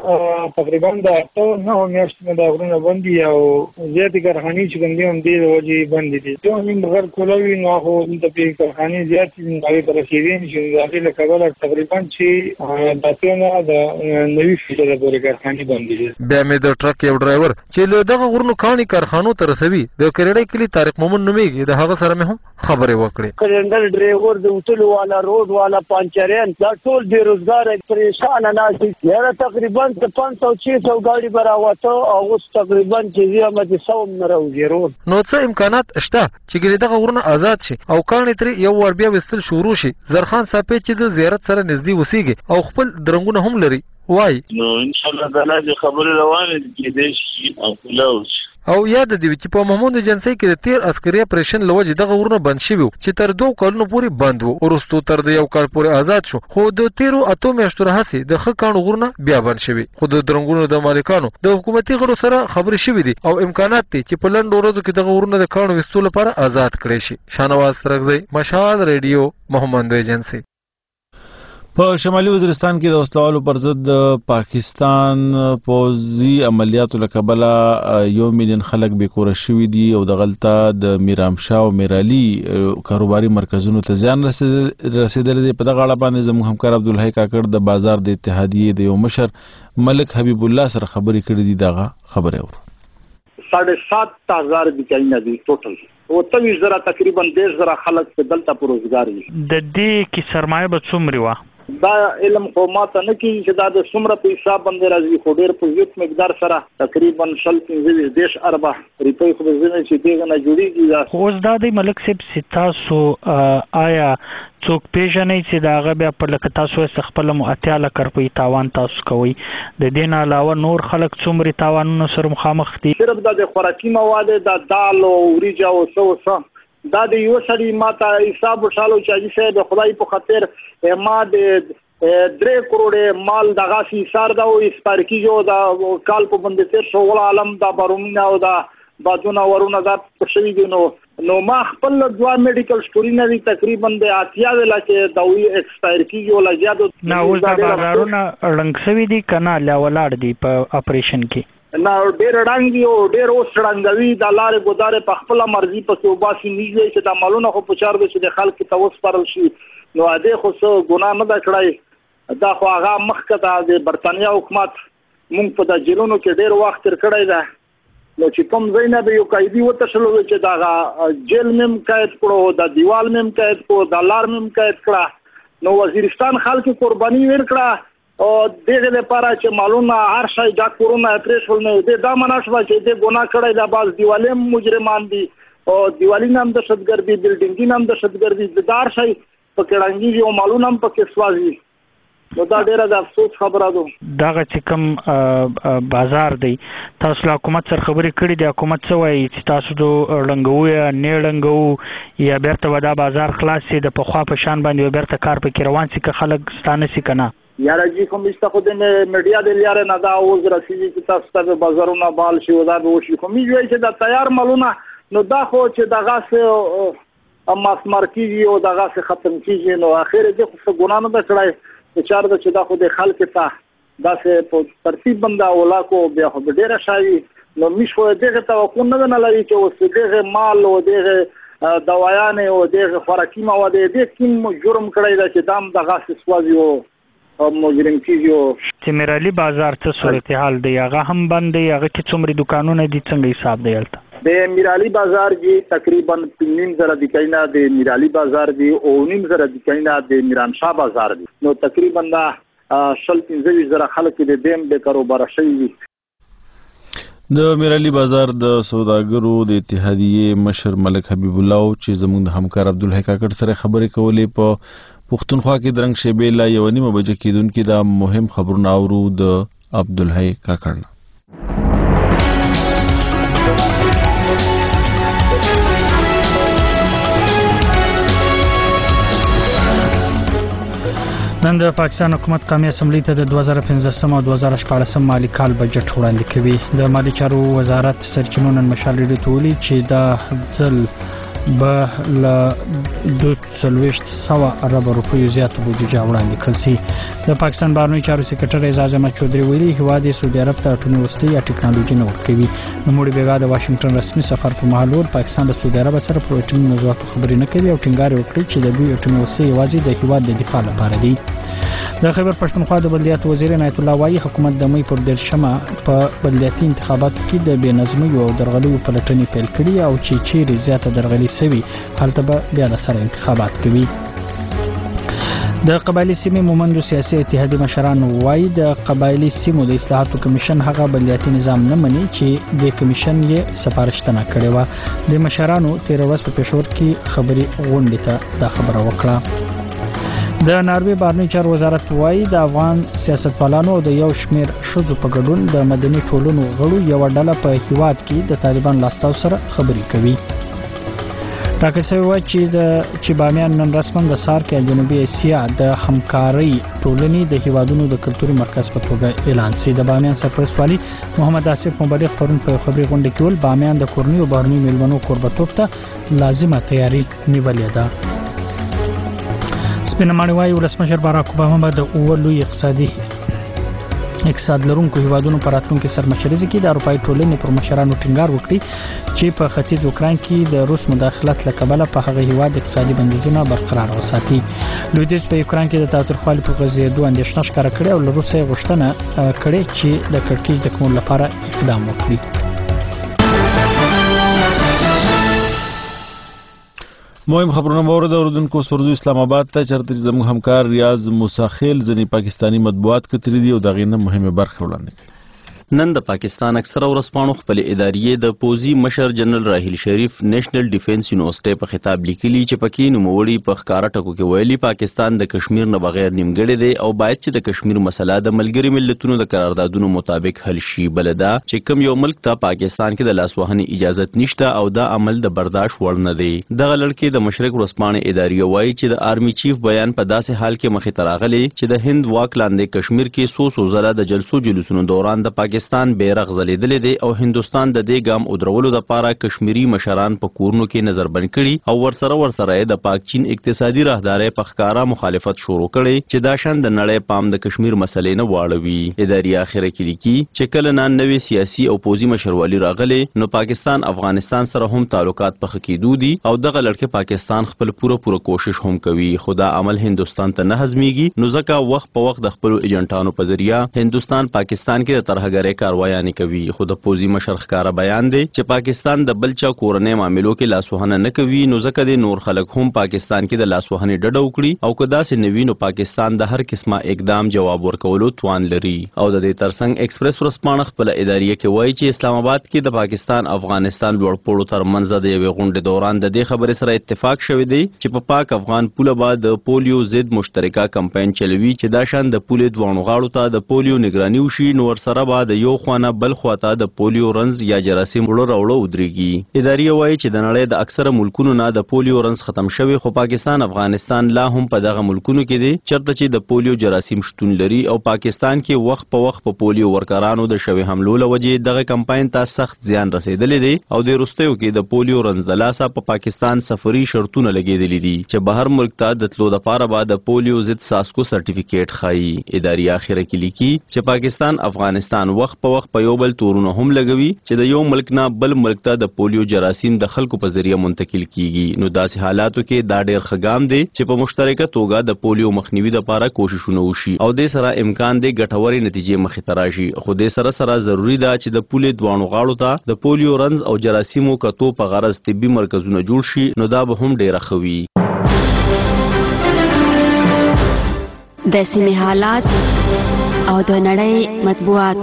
دا تقریبا د اته نه میاشتې د غرونو باندې او زیاتې کارخانې چې کوم دي هم د وجې باندې دي. یو نیم غیر کولوي نو خو د پی کارخانې زیاتې د تر رسیدین چې داخله کابل تقریبا چې داتونه د نوي فیصده پورې کارخانې باندې دي. بیا مې د ټرک یو ډرایور چې له دغه غرونو کاڼي کارخانو ته رسوي د کریډای کلی طارق مومن نومېږي د هغه سره مې هم خبرې وکړې. کلندر ډرایور د وټلو والا روډ والا پانچریان دا ټول بیروزګار پریشان نه دي. یاره تقریبا پانچ سو چھ سو ګاډي براوته او اوس تقریبا چې زیامت سو نه راوځي روډ. نو څه امکانات شته چې ګری دغه غرونه آزاد شي او کاڼي تر یو ور بیا وستل شروع شي. زرخان صاحب چې د زیارت سره نږدې وسیږي او خپل درنګونه هم لري وای نو ان شاء الله تعالی د خبرې روانه دي د شي او کلاوس او یاد دی چې په محمود ایجنسی کې د تیر عسکري اپریشن لوجه دغه غرونه بند شوی چې تر دوه کلونو پورې بند وو ورستو تر د یو کال پورې آزاد شو خو د تیرو اته میاشتو راهسي د خکانو غرونه بیا بند شوی. خو د درنګونو د مالکانو د حکومتي غړو سره خبرې شوې دي او امکانات دي چې په لنډ ورځو کې دغه غرونه د کانو وستو لپاره آزاد کړي شي. شانواز سرغزی مشال ریډیو محمد ایجنسی. په شمالي وزیرستان کې د وسلوالو پر ضد د پاکستان پوځي عملیاتو له کبله یو میلیون خلک بېکوره شوي دي او د غلطه د میرامشاه او میرالي کاروباري مرکزونو ته زیان رسېدلی دی. په دغه اړه باندې زموږ همکار عبدالحی کاکړ د بازار د اتحادیې د یو مشر ملک حبیب الله سره خبرې کړې دي. دغه خبرې اورو. ساڑھے سات ہزار بیچاینه دي ټوټل او تویش زره تقریبا دیش زره خلک په دلته پر روزګار دي. د دې کې سرمایه به څومره وه؟ دا علم خو ماته نه کېږي چې دا د څومره په حساب باندې راځي خو ډېر په زیات مقدار سره تقریبا شل پنځه دېرش اربه روپۍ خو به ځینې چې دغه نه جوړېږي. خو اوس دا دی ملک صاحب چې تاسو آیا څوک پیژنئ چې د هغه بیا پر لکه تاسو خپله مو اتیا لکه روپۍ تاوان تاسو کوئ د دې نه علاوه نور خلک څومره تاوانونو سره مخامخ دي؟ صرف دا د خوراکي مواد د دال او وریجه او څه وڅه دا د یو سړي ماته حساب وشالو چې حاجي صاحب د خدای په خاطر ما د درې کروڑې مال دغه حساب دا او اسپار کیږي دا کال په باندې تیر شو ول عالم دا بارومینه او دا بادونه ورونه دا پښوی دي. نو نو ما خپل دوا میډیکل سټوري نه تقریبا د اتیا ولا کې دا وی ایکسپایر کیږي ولا زیاده نه اوس دا بازارونه رنګ سوي دي کنه لا ولاړ دي په اپریشن کې نه ډېر ډنګي او ډېر اوس ډنګوي د لارې ګودارې په خپل مرزي په توباسي نیږي چې د مالونو خو په چار دي چې د خلک ته وسپارل شي. نو اده خو څه ګناه نه ده کړی دا خو هغه مخکې د برتانیا حکومت مونږ په د جیلونو کې ډېر وخت تر کړی ده. نو چې کوم ځای نه به یو قیدي وتشلو چې دا جیل مم قید کړو د دیوال مم قید کړو د لار مم قید کړه. نو وزیرستان خلک قرباني ورکړه او دغه لپاره چې معلومه هر شي دا کورونا اپریشن نه دی دا مناسبه چې د ګناه کړی دا باز دیوالې مجرمان دي او دیوالي نام د شتګردي بلډینګي نام د شتګردي د دار شي په کړهنګي او معلومه هم پکې سوازي. نو دا ډیره د افسوس خبره ده. دغه چې کوم بازار دی تاسو له حکومت سره خبرې کړې دي حکومت څه وایي چې تاسو د رنګو یا نه رنګو یا بیرته ودا بازار خلاص شي د پخوا په شان باندې بیرته کار پکې روان شي که خلک ستانه شي کنه؟ یاره جی کوم است خو د میډیا د لیاره نه دا اوس رسیدي چې تاسو ته بازارونه بال شي او دا به وشي کوم وی چې دا تیار مالونه نو دا خو چې دغه څه ماس مارکیږي او دغه څه ختم کیږي نو اخر دې خو ګنا نه ده کړای چې چار د چې دا خو د خلک ته دا څه په ترتیب بنده ولا کو بیا خو ډیره شای نو مش خو دغه توقع نه نه لري چې اوس دغه مال او دغه دوايان او دغه خوراکي مواد دې کوم جرم کړی دا چې دام دغه څه سوازي او مجرم کیږي. چې میرالي بازار څه صورتحال دی هغه هم بند دی هغه کې څومره دکانونه دي څنګه حساب دی هلته؟ د میرعلی بازار جی تقریبا نیم زره د کینا د میرعلی بازار دی او نیم زره د کینا د میرانشاه بازار دی نو تقریبا دا شل پنځه زره خلک د دیم د کاروبار شوی. د میرعلی بازار د سوداګرو د اتحادیې مشر ملک حبیب الله چې زموږ د همکار عبدالحی کاکړ سره خبرې کولې په پښتونخوا کې درنګ شیبې لا یو نیمه بجه کېدونکې دا مهم خبرونه اورو د عبدالحی کاکړ نه. نن د پاکستان حکومت قومي اسمبلی ته د دوه زره پنځه او دوه زره شپاړس مالي کال بجټ وړاندې کوي. د مالي چارو وزارت سرچینو نن مشال ریډیو ته ویلي چې دا ځل به له دوه څلوېښت سوه اربه روپیو زیاتو بودیجه وړاندې کړل شي. د پاکستان بهرنیو چارو سکرټر اعزاز احمد چودھری ویلي هیواد یې سعودي عرب ته اټومي وسلې یا ټکنالوژي نه ورکوي. نوموړي بیګا د واشنګټن رسمي سفر په مهال ول پاکستان د سعودي عرب سره پر اټومي موضوعاتو خبرې نه کوي او ټینګار وکړي چې د دوی اټومي وسلې یوازې د هیواد د دفاع لپاره دي. د خیبر پښتونخوا د بلدیاتو وزیر عنایت الله وایي حکومت د مې پر دیرشمه په بلدیاتي انتخاباتو کې د بې نظمیو او درغلیو پلټنې پیل کړي او چې چیرې زیاته درغلي سوي هلته به بیا د سره انتخابات کوي. د قبایلی سیمې مومندو سیاسي اتحادیې مشران وایي د قبایلی سیمو د اصلاحاتو کمیشن هغه بلدیاتي نظام نه مني چې د کمیشن یې سفارشتنه کړې وه. د مشرانو تیر ورځ په پېښور کې خبري غونډې ته دا خبره وکړه. د ناروې بهرنیو چارو وزارت وایي د افغان سیاستوالانو او د یو شمېر ښځو په ګډون د مدني ټولنو غړو یوه ډله په هیواد کې د طالبان لاستاو سره خبرې کوي. ټاکل شوی وه چې د چې بامیان نن رسما د سارک یا جنوبي اسیا د همکارۍ ټولنې د هیوادونو د کلتوري مرکز په توګه اعلان شي. د بامیان سرپرست والي محمد آصف مبلغ پرون په خبري غونډه کې ول بامیان د کورنۍ او بهرنیو میلمنو کوربه‌توب ته لازمه تیاری نیولې ده. سپینه ماڼۍ وایي ولسمشر باراک اوباما به د اووه لوی اقتصادي اقتصاد لرونکو هیوادونو په راتلونکي سرمشریزه کې د اروپایي ټولنې پر مشرانو ټینګار وکړي چې په ختیځ اوکراین کې د روس مداخلت له کبله په هغه هیواد اقتصادي بندیزونه برقرار وساتي. لویدیځ په یوکراین کې د تاوتریخوالي په غځېدو اندېښنه ښکاره کړې او له روسیې یې غوښتنه کړې چې د کړکېچ د کمولو لپاره اقدام وکړي. مهم خبرونه مورد اوردونکو سپورزو اسلام آباد ته چرته زموږ همکار ریاض موساخیل ځنی پاکستانی مطبوعات کتري دي او دغه نه مهمه برخه وړاندې کوي. نن د پاکستان اکثره ورځپاڼو خپل ادارې د پوزي مشر جنرال راحیل شریف نېشنل ډیفنس یونیورسيټي په خطاب لیکلي چې پکې نوموړي په ښکارا ټکو کې ویلي پاکستان د کشمیر نه بغیر نیمګړی دی او باید چې د کشمیر مسله د ملګری ملتونو د قراردادونو مطابق حل شي. بلدا چې کوم یو ملک ته پاکستان کې د لاسوهنې اجازه نشته او دا عمل د برداشت وړ نه دی. دغه لړکې د مشرق ورځپاڼې ادارې وایي چې د آرمي چیف بیان په داسې حال کې مخې ته راغلی چې د هند واک لاندې کشمیر کې سو سو زره د جلسو جلوسونو دوران د پاکستان بیرغ ځلېدلی دی او هندوستان د دې ګام او درولو لپاره کشمیري مشران په کورونو کې نظر بند کړي او ورسره ورسره د پاک چین اقتصادي راهدارۍ په ښکارا مخالفت شروع کړي چې دا شان د نړۍ پام د کشمیر مسلې نه واړوي. ادارې اخره کې لیکي چې کله نن نوې سیاسي او پوزي مشروالي راغلي نو پاکستان افغانستان سره هم تعلقات په کېدو دي او دغه لړکې پاکستان خپل پوره پوره کوشش هم کوي. خدا عمل هندوستان ته نه هضميږي نو ځکه وخت په وخت د خپل ایجنټانو په ذریعہ هندوستان پاکستان کې د ترهګرۍ کاروایي کوي. خو د پوزي مشر ښکارا بیان دی چې پاکستان د بلچا کورنۍ معاملو کې لاسوهنه نه کوي نو ځکه د نور خلک هم پاکستان کې د لاسوهنې ډډه وکړي او کدا سي نوی نو پاکستان د هر قسمه اقدام جواب ورکولو توان لري. او د دې ترڅنګ ایکسپریس ورسپانه خپل ادارې کې وایي چې اسلام آباد کې د پاکستان افغانستان لوړپوړو ترمنځ د یوې غونډې دوران د دې خبرې سره اتفاق شوی دی چې په پاک افغان پوله بعد د پولیو ضد مشترکه کمپاین چلوي چې دا شان د پولې دوانو غاړو ته د پولیو نگراني وشي نو ورسره بعد یو خوانه بل خواته د پولیو رنز یا جراثیم وړو راوړو ودرېږي. ادارې وایي چې د نړۍ د اکثره ملکونو نه د پولیو رنز ختم شوی خو پاکستان افغانستان لا هم په دغه ملکونو کې دی چرته چې د پولیو جراثیم شتون لري او پاکستان کې وخت په وخت په پولیو ورکرانو د شوی حملو لوجې دغه کمپاین ته سخت زیان رسیدلی دی او د روستیو کې د پولیو رنز د لاسه په پاکستان سفري شرطونه لګېدلي دي چې بهر ملک ته د تلو لپاره به د پولیو ضد ساسکو سرټیفیکیټ ښایي. ادارې اخره کې لیکي چې پاکستان افغانستان وخت وخت په وخت په یو بل تورونه هم لګوي چې د یو ملک نه بل ملک ته د پولیو جراثیم د خلکو په ذریعہ منتقل کیږي. نو داسې حالاتو کې دا ډېر ښه ګام دی چې په مشترکه توګه د پولیو مخنیوي لپاره کوششونه وشي او د سره امکان دی ګټورې نتیجې مخې ته راشي. خو د سره سره ضروری ده چې د پولې دوانو غاړو ته د پولیو رنز او جراثیمو کتو په غرض طبي مرکزونه جوړ شي نو دا به هم ډیره ښه وي. د سیمې حالات او د نړۍ مطبوعات.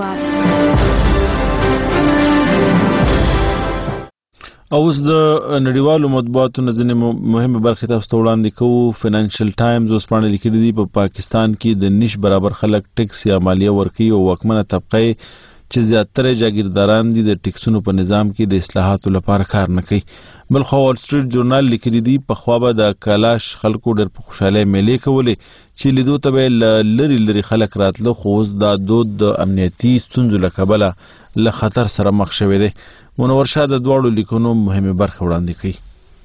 اوس د نړیوالو مطبوعاتو نه ځینې مهمه برخې تاسو ته وړاندې کوو. فینانشل ټایمز اوس پاڼه لیکلي دي په پاکستان کې د نش برابر خلک ټیکس یا مالیه ورکوي او واکمنه طبقه چې زیاتره جاګیرداران دي د ټیکسونو په نظام کې د اصلاحاتو لپاره کار نه کوي. بلخو وال سټریټ جورنال لیکلي دي پخوا به د کلاش خلکو ډېر په خوشحالۍ میلې کولې چې لیدو ته به لرې لرې خلک راتله، خو اوس دا دود د امنیتي ستونزو له کبله له خطر سره مخ شوی دی. منور شاه د دواړو لیکنو مهمه برخه وړاندې کوي.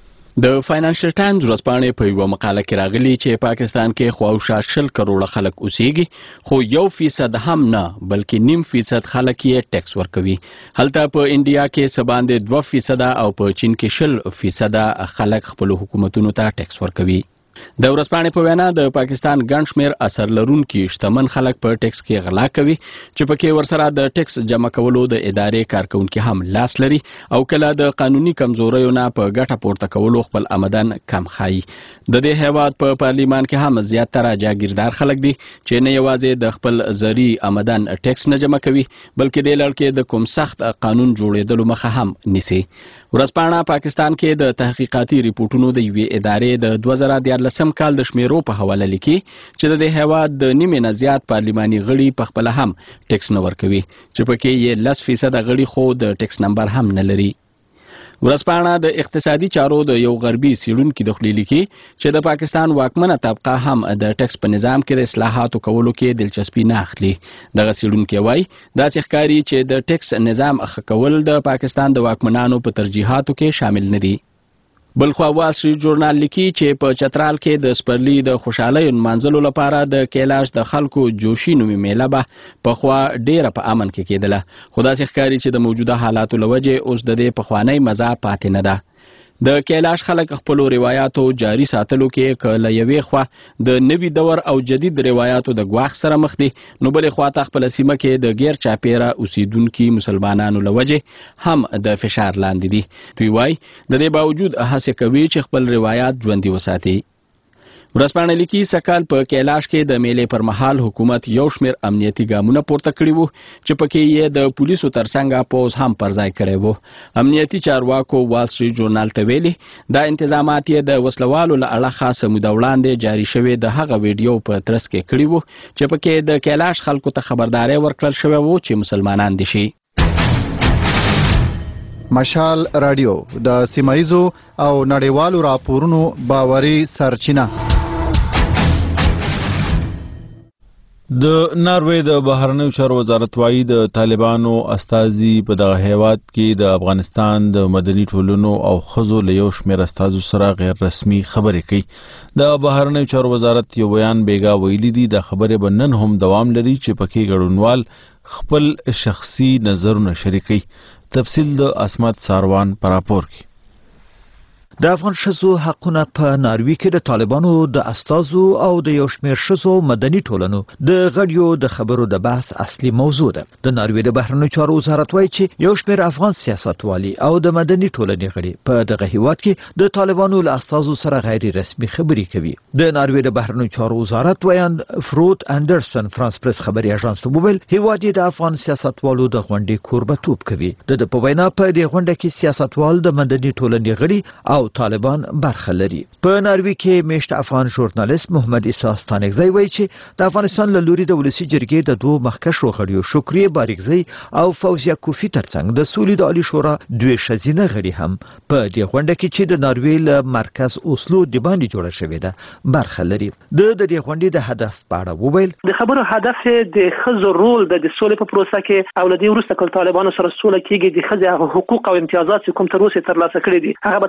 د فاینانشل ټایمز ورځپاڼې په یوه مقاله کې راغلي چې پاکستان کې خواوشا شل کروڑه خلک اوسېږي خو یو فیصد هم نه بلکې نیم فیصد خلک یې ټیکس ورکوي. هلته په انډیا کې څه باندې دوه فیصده او په چین کې شل فیصده خلک خپلو حکومتونو ته ټیکس ورکوي. د ورځپاڼې په وینا د پاکستان ګڼ شمېر اثر لرونکي شتمن خلک په ټیکس کې غلا کوي چې پکې ورسره د ټیکس جمع کولو د ادارې کارکونکي هم لاس لري او کله د قانوني کمزوریو نه په ګټه پورته کولو خپل آمدن کم ښایي. د دې هیواد په پارلیمان کې هم زیاتره جاګیردار خلک دي چې نه یوازې د خپل زري آمدن ټیکس نه جمع کوي بلکې د لړ د کوم سخت قانون جوړېدلو مخه هم نیسي. ورځپاڼه پاکستان کې د تحقیقاتي ریپورتونو د یوې ادارې د دوه زره دیارلسم کال د شمیرو په حواله لیکي چې د دې هیواد د نیمې نه زیات پارلیماني غړي په خپله هم ټیکس نه ورکوي چې پکې یې لس فیصده غړي خو د ټیکس نمبر هم نه لري. ورځپاڼه د اقتصادي چارو د یو غربي څېړونکي د خولې لیکي چې د پاکستان واکمنه طبقه هم د ټیکس په نظام کې د اصلاحاتو کولو کې دلچسپي نه اخلي. دغه څېړونکی وایي داسې ښکاري چې د ټیکس نظام ښه کول د پاکستان د واکمنانو په ترجیحاتو کې شامل نه دي. بلخوا وال سټریټ جورنال لیکي چې په چترال کې د سپرلی د خوشحالۍ نمانځلو لپاره د کیلاش د خلکو جوشي نومي میله به پخوا ډیره په امن کې کېدله خو داسې ښکاري چې د موجوده حالاتو له وجې اوس د دې پخوانۍ مزه پاتې نه ده. د کیلاش خلک خپلو روایاتو جاري ساتلو کې که له یوې خوا د نوي دور او جدید روایاتو د ګواښ سره مخ دي نو بلې خوا ته خپله سیمه کې د غیر چاپیره اوسیدونکي مسلمانانو له وجې هم د فشار لاندې دي. دوی وایي د دې باوجود هڅې کوي چې خپل روایات ژوندي وساتي. ورځپاڼه لیکي سږکال په کیلاش کې د میلې پر مهال حکومت یو شمېر امنیتي ګامونه پورته کړي وو چې پکې یې د پولیسو ترڅنګ پوز هم پر ځای کړی وو. امنیتي چارواکو وال سټریټ جورنال ته ویلي دا انتظامات یې د وسلوالو له اړخه څه موده وړاندې جاري شوې د هغه ویډیو په ترڅ کې کړي وو چې پکې د کیلاش خلکو ته خبرداری ورکړل شوی وو چې مسلمانان دي شي. مشال رادیو د سیمایزو او نړیوالو راپورونو باوري سرچینه. د ناروې د بهرنیو چارو وزارت وايي د طالبانو استازي په دغه هیواد کې د افغانستان د مدني ټولنو او ښځو له یو شمېر استازو سره غیر رسمي خبرې کوي. د بهرنیو چارو وزارت یو بیان بیګا ویلي دي د خبرې به نن هم دوام لري چې پکې ګډونوال خپل شخصي نظرونه شریکوي. تفصیل د اسمت ساروان پر راپور کې. د افغان ښځو حقونه په ناروې کې د طالبانو د استازو او د یو شمېر ښځو مدني ټولنو د غړیو د خبرو د بحث اصلي موضوع ده. د ناروې د بهرنیو چارو وزارت وایي چې یو شمېر افغان سیاستوالي او د مدني ټولنې غړي په دغه هیواد کې د طالبانو له استازو سره غیر رسمي خبرې کوي. د ناروې د بهرنیو چارو وزارت ویاند فروت انډرسن فرانس پریس خبري اژانس ته وویل هیواد د افغان سیاستوالو د غونډې کوربتوب کوي. د په وینا په دې غونډه کې سیاستوال د مدني ټولنې غړي او طالبان برخه لري. په ناروې کې میشت افغان ژورنالیست محمد عیسی ستانکزی وایي چې د افغانستان له لوري د ولسي جرګې د دوه مخکښو غړیو شکریه باریکزی او فوزیه کوفی ترڅنګ د سولې د عالی شورا دوه ښځینه غړي هم په دې غونډه کې چې د ناروې له مرکز اوسلو د باندې جوړه شوې ده برخه لري. د دې غونډې د هدف په اړه وویل د خبرو هدف د ښځو رول د سولې په پروسه کې او له دې وروسته کله طالبانو سره سوله کېږي د ښځو حقوق او امتیازات کوم تر اوسه ترلاسه کړي دي هغه به څنګه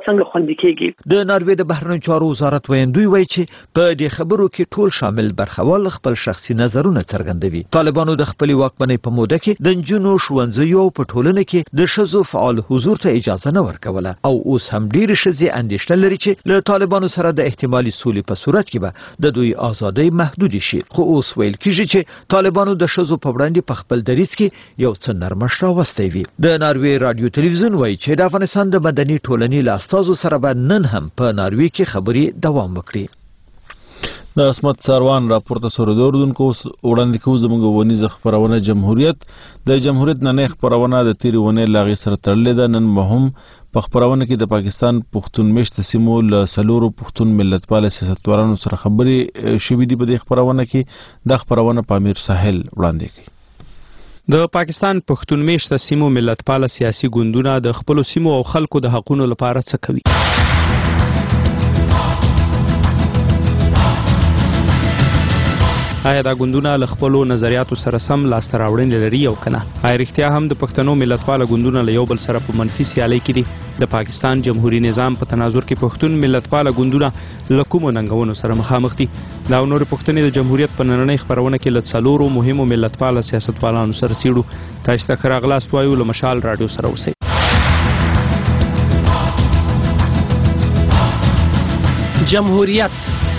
وړاندې کیږي. د ناروې د بهرنیو چارو وزارت ویندوی وایي چې په دې خبرو کې ټول شامل برخوال خپل شخصي نظرونه څرګندوي. طالبانو د خپل واکمنۍ په موده کې د نجونو ښوونځیو په ټولنه کې د ښځو فعال حضور ته اجازه نه ورکوله او اوس هم ډېرې ښځې اندېښنه لري چې له طالبانو سره د احتمالي سولې په صورت کې به د دوی ازادۍ محدود شي. خو اوس ویل کېږي چې طالبانو د ښځو په وړاندې په خپل دریځ کې یو څه نرمښت راوستی وي. د ناروې رادیو تلویزیون وایي چې د افغانستان د مدني ټولنې له استازو سره به نن هم په ناروې کې خبرې دوام وکړي. د عصمت ساروان راپورته سره اوردونکو وړاندې کوو زموږ ونیزه خپرونه جمهوریت. د جمهوریت نننۍ خپرونه د تیرې ونې له هغې سره تړلې ده. نن مهم په خپرونه کې د پاکستان پښتون میشته سیمو له څلورو پښتون ملتپاله سیاستوالانو سره خبرې شوې دي. په دې خپرونه کې دا خپرونه په امیر ساحل وړاندې کوي. د پاکستان پښتون میشته سیمو ملتپاله سیاسي ګوندونه د خپلو سیمو او خلکو د حقونو لپاره څه کوي؟ آیا دا ګوندونه له خپلو نظریاتو سره سم لاسته راوړنې لري او کنه؟ آیا رښتیا هم د پښتنو ملتپاله ګوندونه له یو بل سره په منفي سیالۍ کې دي؟ د پاکستان جمهوریت نظام په تناظر کې پښتون ملتپاله ګوندونه له کومو ننګونو سره مخامخ دي؟ دا او نورې پوښتنې د جمهوریت په نننۍ خپرونه کې له څلورو مهمو ملتپاله سیاستوالانو سره څېړو. تاسو ته ښه راغلاست وایو. له مشال راډیو سره اوسئ. جمهوریت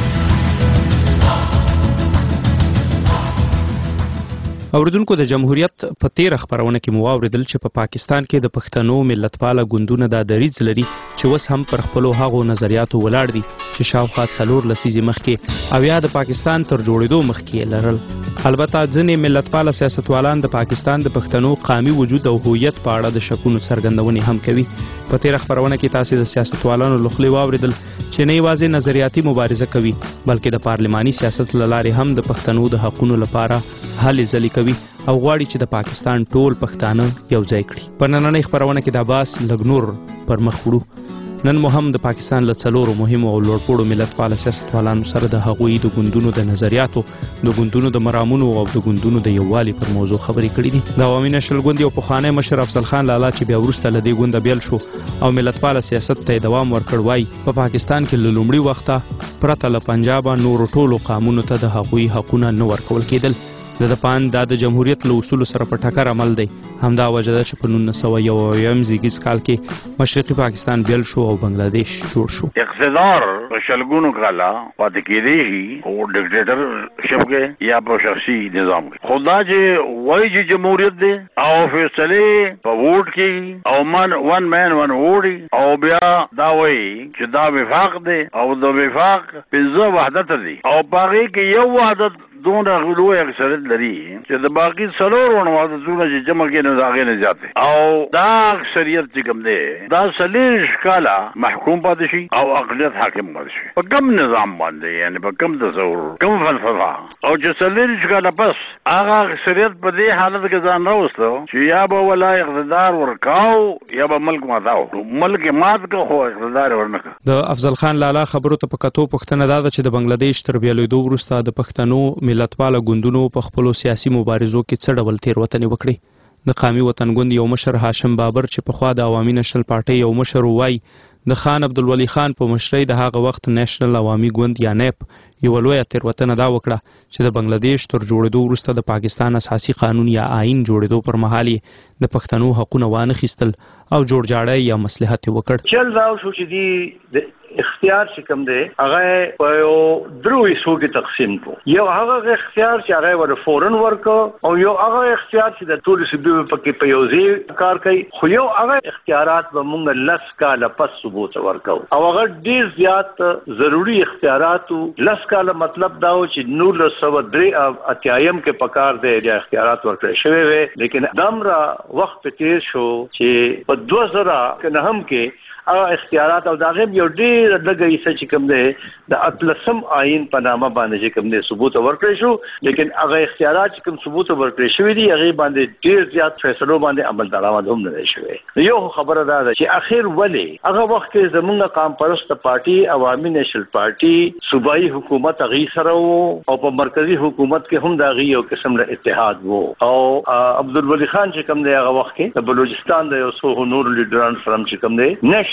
اوریدونکو، د جمهوریت په تیره خپرونه کې مو واورېدل چې په پاکستان کې د پښتنو ملتپاله ګوندونه دا دریځ لري چې اوس هم پر خپلو هغو نظریاتو ولاړ دي چې شاوخوا څلور لسیزې مخکې او یا د پاکستان تر جوړېدو مخکې یې لرل. البته ځینې ملتپاله سیاستوالان د پاکستان د پښتنو قامي وجود او هویت په اړه د شکونو څرګندونې هم کوي. په تیره خپرونه کې تاسې د سیاستوالانو له خولې واورېدل چې نه یوازې نظریاتي مبارزه کوي بلکې د پارلماني سیاست له لارې هم د پښتنو د حقونو لپاره هلې ځلې کوي او غواړي چې د پاکستان ټول پښتانه یو ځای کړي. په نننۍ خپرونه کې دا بحث لږ نور پر مخ وړو. نن مو هم د پاکستان له څلورو مهمو او لوړپوړو ملتپاله سیاستوالانو سره د هغوی د ګوندونو د نظریاتو، د ګوندونو د مرامونو او د ګوندونو د یووالي پر موضوع خبرې کړې دي. د عوامي نشل ګوند یو پخوانی مشر افضل خان لالا چې بیا وروسته له دې ګونده بیل شو او ملتپاله سیاست ته دوام ورکړ، وایي په پاکستان کې له لومړي وخته پرته له پنجابه نورو ټولو قامونو ته د هغوی حقونه نه ورکول کېدل. د دپان دا د جمهوریت له اصولو سره په ټکر عمل دی. همدا وجه ده چې په نولس سوه یو اویایم زیږدیز کال کې مشرقي پاکستان بیل شو او بنگلادیش جوړ شو. اقتدار په شلګونو کاله پاتې کېدی شي او ډیکټیټرشپ کې یا په شخصي نظام کې. خدا چې وایي چې جمهوریت دی او فیصلې په ووټ کې او من ون مین ون ووټ او بیا دا وایي چې دا وفاق دی او د وفاق پنځه وحدت دی او باقي کې یو وحدت دونه غلو اکثریت لري چې د باقي څلور وحدتونه چې جمع کې نه داغې نه زیات او دا اکثریت چې کوم دی دا څلېرویشت کاله محکوم پاتې شي او اقلیت حاکم پاتې شي په کوم نظام باندې، یعنی په کوم تصور کوم فلسفه او چې څلېرویشت کاله پس هغه اکثریت په دې حالت کې ځان راوستو چې یا به ولا اقتدار ورکاو یا به ملک ماتاو. ملک مات که خو اقتدار ورنکړه. د افضل خان لالا خبرو ته په کتو پوښتنه دا ده چې د بنگلادیش تر بیلېدو وروسته د پښتنو ملتپاله ګوندونو په خپلو سیاسي مبارزو کې څه ډول تېروتنې وکړې. د قامي وطن ګوند یو مشر هاشم بابر چې پخوا د عوامي نشل پارټۍ یو مشر وایي د خان عبدالولي خان په مشرۍ د هغه وخت نیشنل عوامي ګوند یا نیپ یوه لویه تېروتنه دا وکړه چې د بنگلادیش تر جوړېدو وروسته د پاکستان اساسي قانون یا آئین جوړېدو پر مهال یې د پښتنو حقونه وانخیستل او جوړجاړی یا مصلحت یې وکړ. چل راو شو چې دی اختیار چې کوم دی هغه په یو درو حصو کې تقسیم کو. یو هغه اختیار چې هغه ور فورن ورکو او یو هغه اختیار چې د ټول صوبې په کې په یو ځای کار کوي. خو یو هغه اختیارات به مونږ لس کاله پس ثبوت ورکو او هغه ډیر زیات ضروری اختیارات. لس کاله مطلب دا و چې نولس سوه درې اتیایم کې پکار دی یا اختیارات ورکړل شوی وي، لیکن دمرا وخت تیر شو چې په دوه زره نهم کې هغه اختیارات او داغه یو ډیر لږه حصہ چې کوم دی د اتلسم آئین په نامه باندې چې کوم دی ثبوت ورکړی شو، لیکن هغه اختیارات چې کوم ثبوت ورکړی شوی دي هغه باندې ډیر زیات فیصلو باندې عمل درآمد هم نه شوی. یو خبره دا ده چې اخر ولی هغه وخت کې زمونږ قام پرست پارټي عوامي نشل پارټي صوبایي حکومت هغه سره او په مرکزی حکومت کې هم دا غي یو قسم له اتحاد وو او عبدالولي خان چې کوم دی هغه وخت کې د بلوچستان د یو څو نور لیډرانو سره چې کوم دی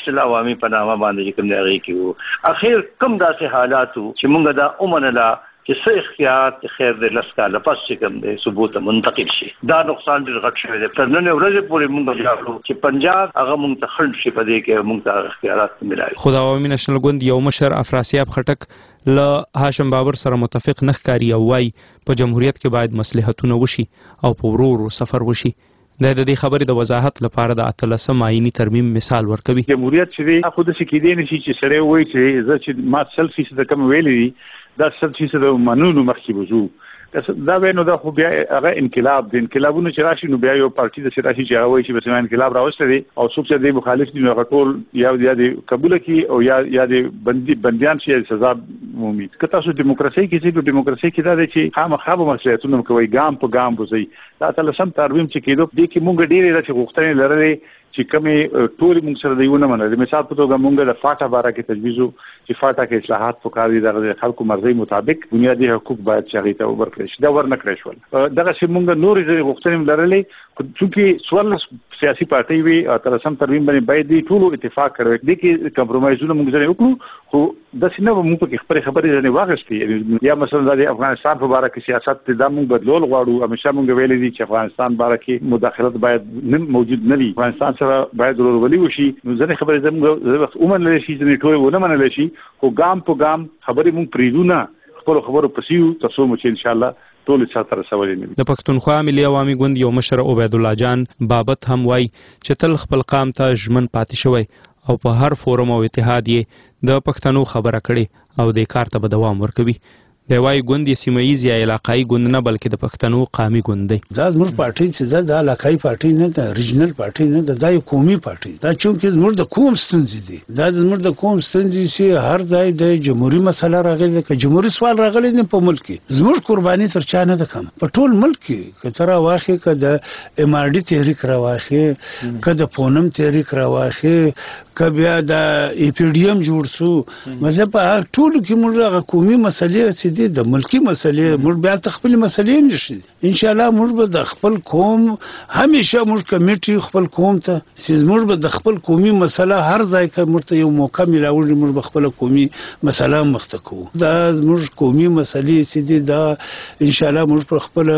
نېشنل عوامي په نامه باندې کوم دی هغې کې وو. اخر کوم داسې حالات وو چې موږ دا ومنله چې څه اختیار خیر د لس کاله پس چې کوم دی ثبوت منتقل شي. دا نقصان ډېر غټ شوی دی. تر نن ورځې پورې موږ جاړو چې پنجاب هغه موږ ته خنډ شي په دې کې موږ ته اختیارات ملایي. خو د عوامي نېشنل ګوند یو مشر افراسیاب خټک له هاشم بابر سره متفق نه ښکاري او وایي په جمهوریت کې باید مصلحتونه وشي او په ورو ورو سفر وشي. د دې خبرې د وضاحت لپاره د اتلسم آئینی ترمیم مثال ورکوي. جمهوریت چې دی خو داسې کېدی نه شي چې سړی وایي چې زه چې ما سل فیصده کم ویلي دي دا سل فیصده منلو مخکې وځو. دا به نو دا خو بیا هغه انقلاب دی. انقلابونه چې راشي نو بیا یو پارټي داسې راشي چې هغه وایي چې بس انقلاب راوستی دی او څوک چې دی مخالف دي نو هغه ټول یا یا د قبوله کړي او یا یا د بندي بندیان شي سزا مومي. که تاسو دیموکراسي کې چې په دیموکراسي کې دا دی چې خامخا به مسؤلیتونه کوي ګام په ګام وځي. دا اتلسم ترمیم چې کېدو دې کې مونږ ډېرې داسې غوښتنې لرلې چې کومې ټولې مونږ سره دی ونه منلې. مثال په توګه مونږ د فاټا باره کې تجویز وو چې فاټا کې اصلاحات پکار دي د خلکو مرضي مطابق بنیادي حقوق باید چې هغې ته ورکړل شي. دا ورنه کړی شول. دغسې مونږ نورې غوښتنې لرلې چونکې څوارلس سیاسي پارټۍ وي اتلسم ترمیم باندې باید دې ټولو اتفاق کړی. دې کې کمپرومایزونه مونږ ځینې وکړو خو داسې نه به مونږ پکې خپلې خبرې ځینې واخیستې. یا مثلا د افغانستان په باره کې سیاست دا مونږ بدلول غواړو. همیشه مونږ ویلي دي چې افغانستان باره کې مداخلت باید موجود نه وي. افغانستان سره باید ورورولي وشي. نو ځینې خبرې زموږ ومنلی شي ځینې ټولې ونه منلی شي خو ګام په ګام خبرې مونږ پرېږدو نه خپلو خبرو پسې یو تر څو مو چې انشاءالله ټول چاته رسولې نه وي. د پښتونخوا ملي عوامي ګوند یو مشر عبید الله جان بابت هم وایي چې تل خپل قام ته ژمن پاتې شوی او په هر فورم او اتحاد یې د پښتنو خبره کړې او دې کار ته به دوام ورکوي. دی وایي ګوند یې سیمه ییز یا علاقایي ګوند نه بلکې د پښتنو قامي ګوند دی. دا زموږ پارټي چې ده دا علاقایي پارټي نه ده ریجنل پارټي نه ده. دا یو قومي پارټي دا چونکې زموږ د قوم ستونزې دي. دا زموږ د قوم ستونزې چې هر ځای د جمهوري مسله راغلې ده. که جمهوري سوال راغلی دی په ملک کې زموږ قرباني تر چا نه ده کم. په ټول ملک کې که ته راواخې که د ام آر ډي تحریک راواخې که د پونم تحریک راواخې که بیا د ای پی ډي ایم جوړ سو مطلب په ټولو کې موږ هغه قومي مسلې چې دي د ملکی مسلې موږ بیا ته خپل مسلې نشي. ان شاء الله موږ به د خپل قوم همیشه موږ کمیټي خپل قوم ته چې موږ به د خپل قومي مسله هر ځای کې موږ ته یو موقع ملاوي موږ به خپل قومي مسله مخته کوو. دا موږ قومي مسلې چې دي دا ان شاء الله موږ په خپل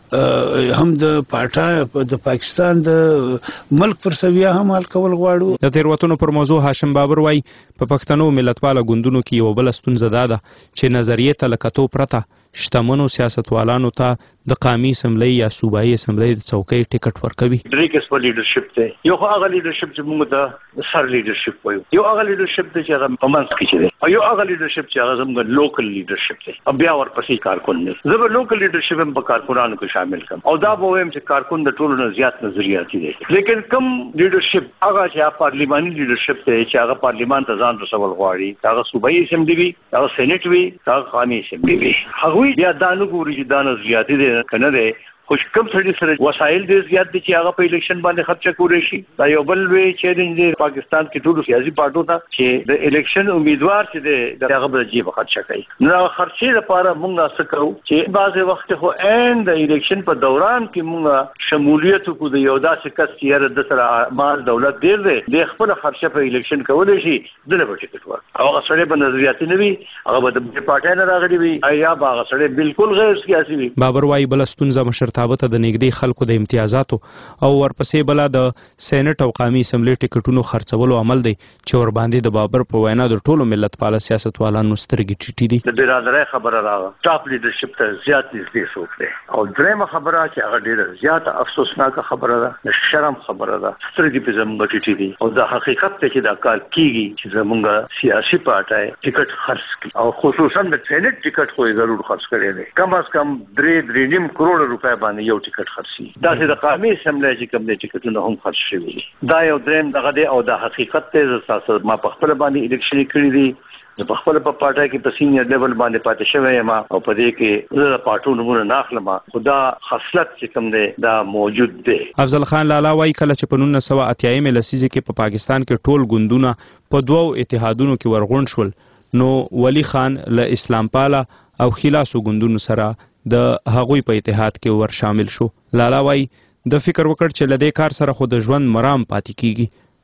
هم د پاټا د پاکستان د ملک پر سویا هم حل کول غواړو. د تیروتنو پر موضوع هاشم بابر وایي په پښتنو ملتپاله ګوندونو کې یو بل ستونزه دا ده چې نظریې ته له کتو پرته شتمنو سیاستوالانو ته د قامي اسمبلی یا صوبایي اسمبلی د څوکۍ ټیکټ ورکوي. درې قسمه لیډرشپ دی. یو خو هغه لیډرشپ چې موږ ته سر لیډرشپ وایو. یو هغه لیډرشپ دی چې هغه په منځ کې دی او یو هغه لیډرشپ چې هغه زموږ لوکل لیډرشپ دی. او بیا ورپسې کارکون دی. زه به لوکل لیډرشپ هم په کارکونانو کې شامل کړم او دا به وایم چې کارکون د ټولو نه زیات نظریاتي دی. لیکن کم لیډرشپ هغه چې پارلیماني لیډرشپ دی چې هغه پارلیمان ته ځان رسول غواړي هغه صوبایي اسمبلی وي هغه سېنیټ وي هغه قامي اسمبلی وي. هغوی بیا دا نه ګوري چې دا نظریاتي دی که نه دی. خو کم سړي سره وسایل ډېر زیات دي چې هغه په الیکشن باندې خرچه کولی شي. دا یو بل لوی چیلنج دی پاکستان کې ټولو سیاسي پارټو ته چې د الیکشن امیدوار چې دی د هغه به د جیبه خرچه کوي. نو هغه خرچې لپاره موږ څه کوو چې بعضې وخت خو عین د الیکشن په دوران کې موږ شمولیت وکړو د یو داسې کس چې یاره د سره مال دولت ډېر دی د خپله خرچه په الیکشن کولی شي دله به ټکټ ورکړي. او هغه سړی به نظریاتي نه وي هغه به د پارټۍ نه راغلی وي یا به هغه سړی بالکل غیر سیاسي وي. بابر وایي بله ستونزه مشر ته د نږدې خلکو د امتیازاتو او ورپسې بله د سېنټ او قامي اسمبلی ټکټونو خرڅولو عمل دی چې ورباندې د بابر په وینا د ټولو ملتپاله سیاستوالانو سترګې ټیټې دي. د برادرۍ خبره راغله ټاپ لیډرشپ ته زیات نږدې څوک دی. او درېیمه خبره چې هغه ډېره زیاته افسوسناکه خبره ده د شرم خبره ده. سترګې پې زموږ ټیټې دي او دا حقیقت دی چې دا کار کېږي چې زموږ سیاسي پارټۍ ټکټ خرڅ کړي او خصوصا د سېنټ ټکټ خو یې ضرور خرڅ کړی دی. کم از کم درې درې نیم کروړ روپۍ باندې یو ټکټ خرڅ شي. داسې د قامي اسمبلی چې کوم دی ټکټونه هم خرڅ شوي دي. دا یو درېیم دغه دی او دا حقیقت دی. زه ستاسو ما په خپله باندې الیکشنې کړي دي. زه په خپله په پارټۍ کې په سینیر لیول باندې پاتې شوی یم او په دې کې زه د پارټو نومونه نه اخلم خو دا خصلت چې کوم دی دا موجود دی. افضل خان لالا وایي کله چې په نولس سوه اتیایمې لسیزې کې په پاکستان کې ټول ګوندونه په دوو اتحادونو کې ورغونډ شول نو ولی خان له اسلام پاله او خلاصو ګوندونو سره د هغوی په اتحاد کې ور شامل شو. لالا وایي د فکر وکړ چې له دې کار سره خو د ژوند مرام پاتې کیږي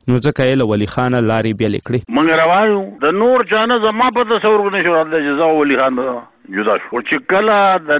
نو ځکه یې له ولی خان لارې بیلې کړې. موږ روانو د نور چانه زما په تصور کې نشو راځي چې زه ولی خان جدا شو چې کله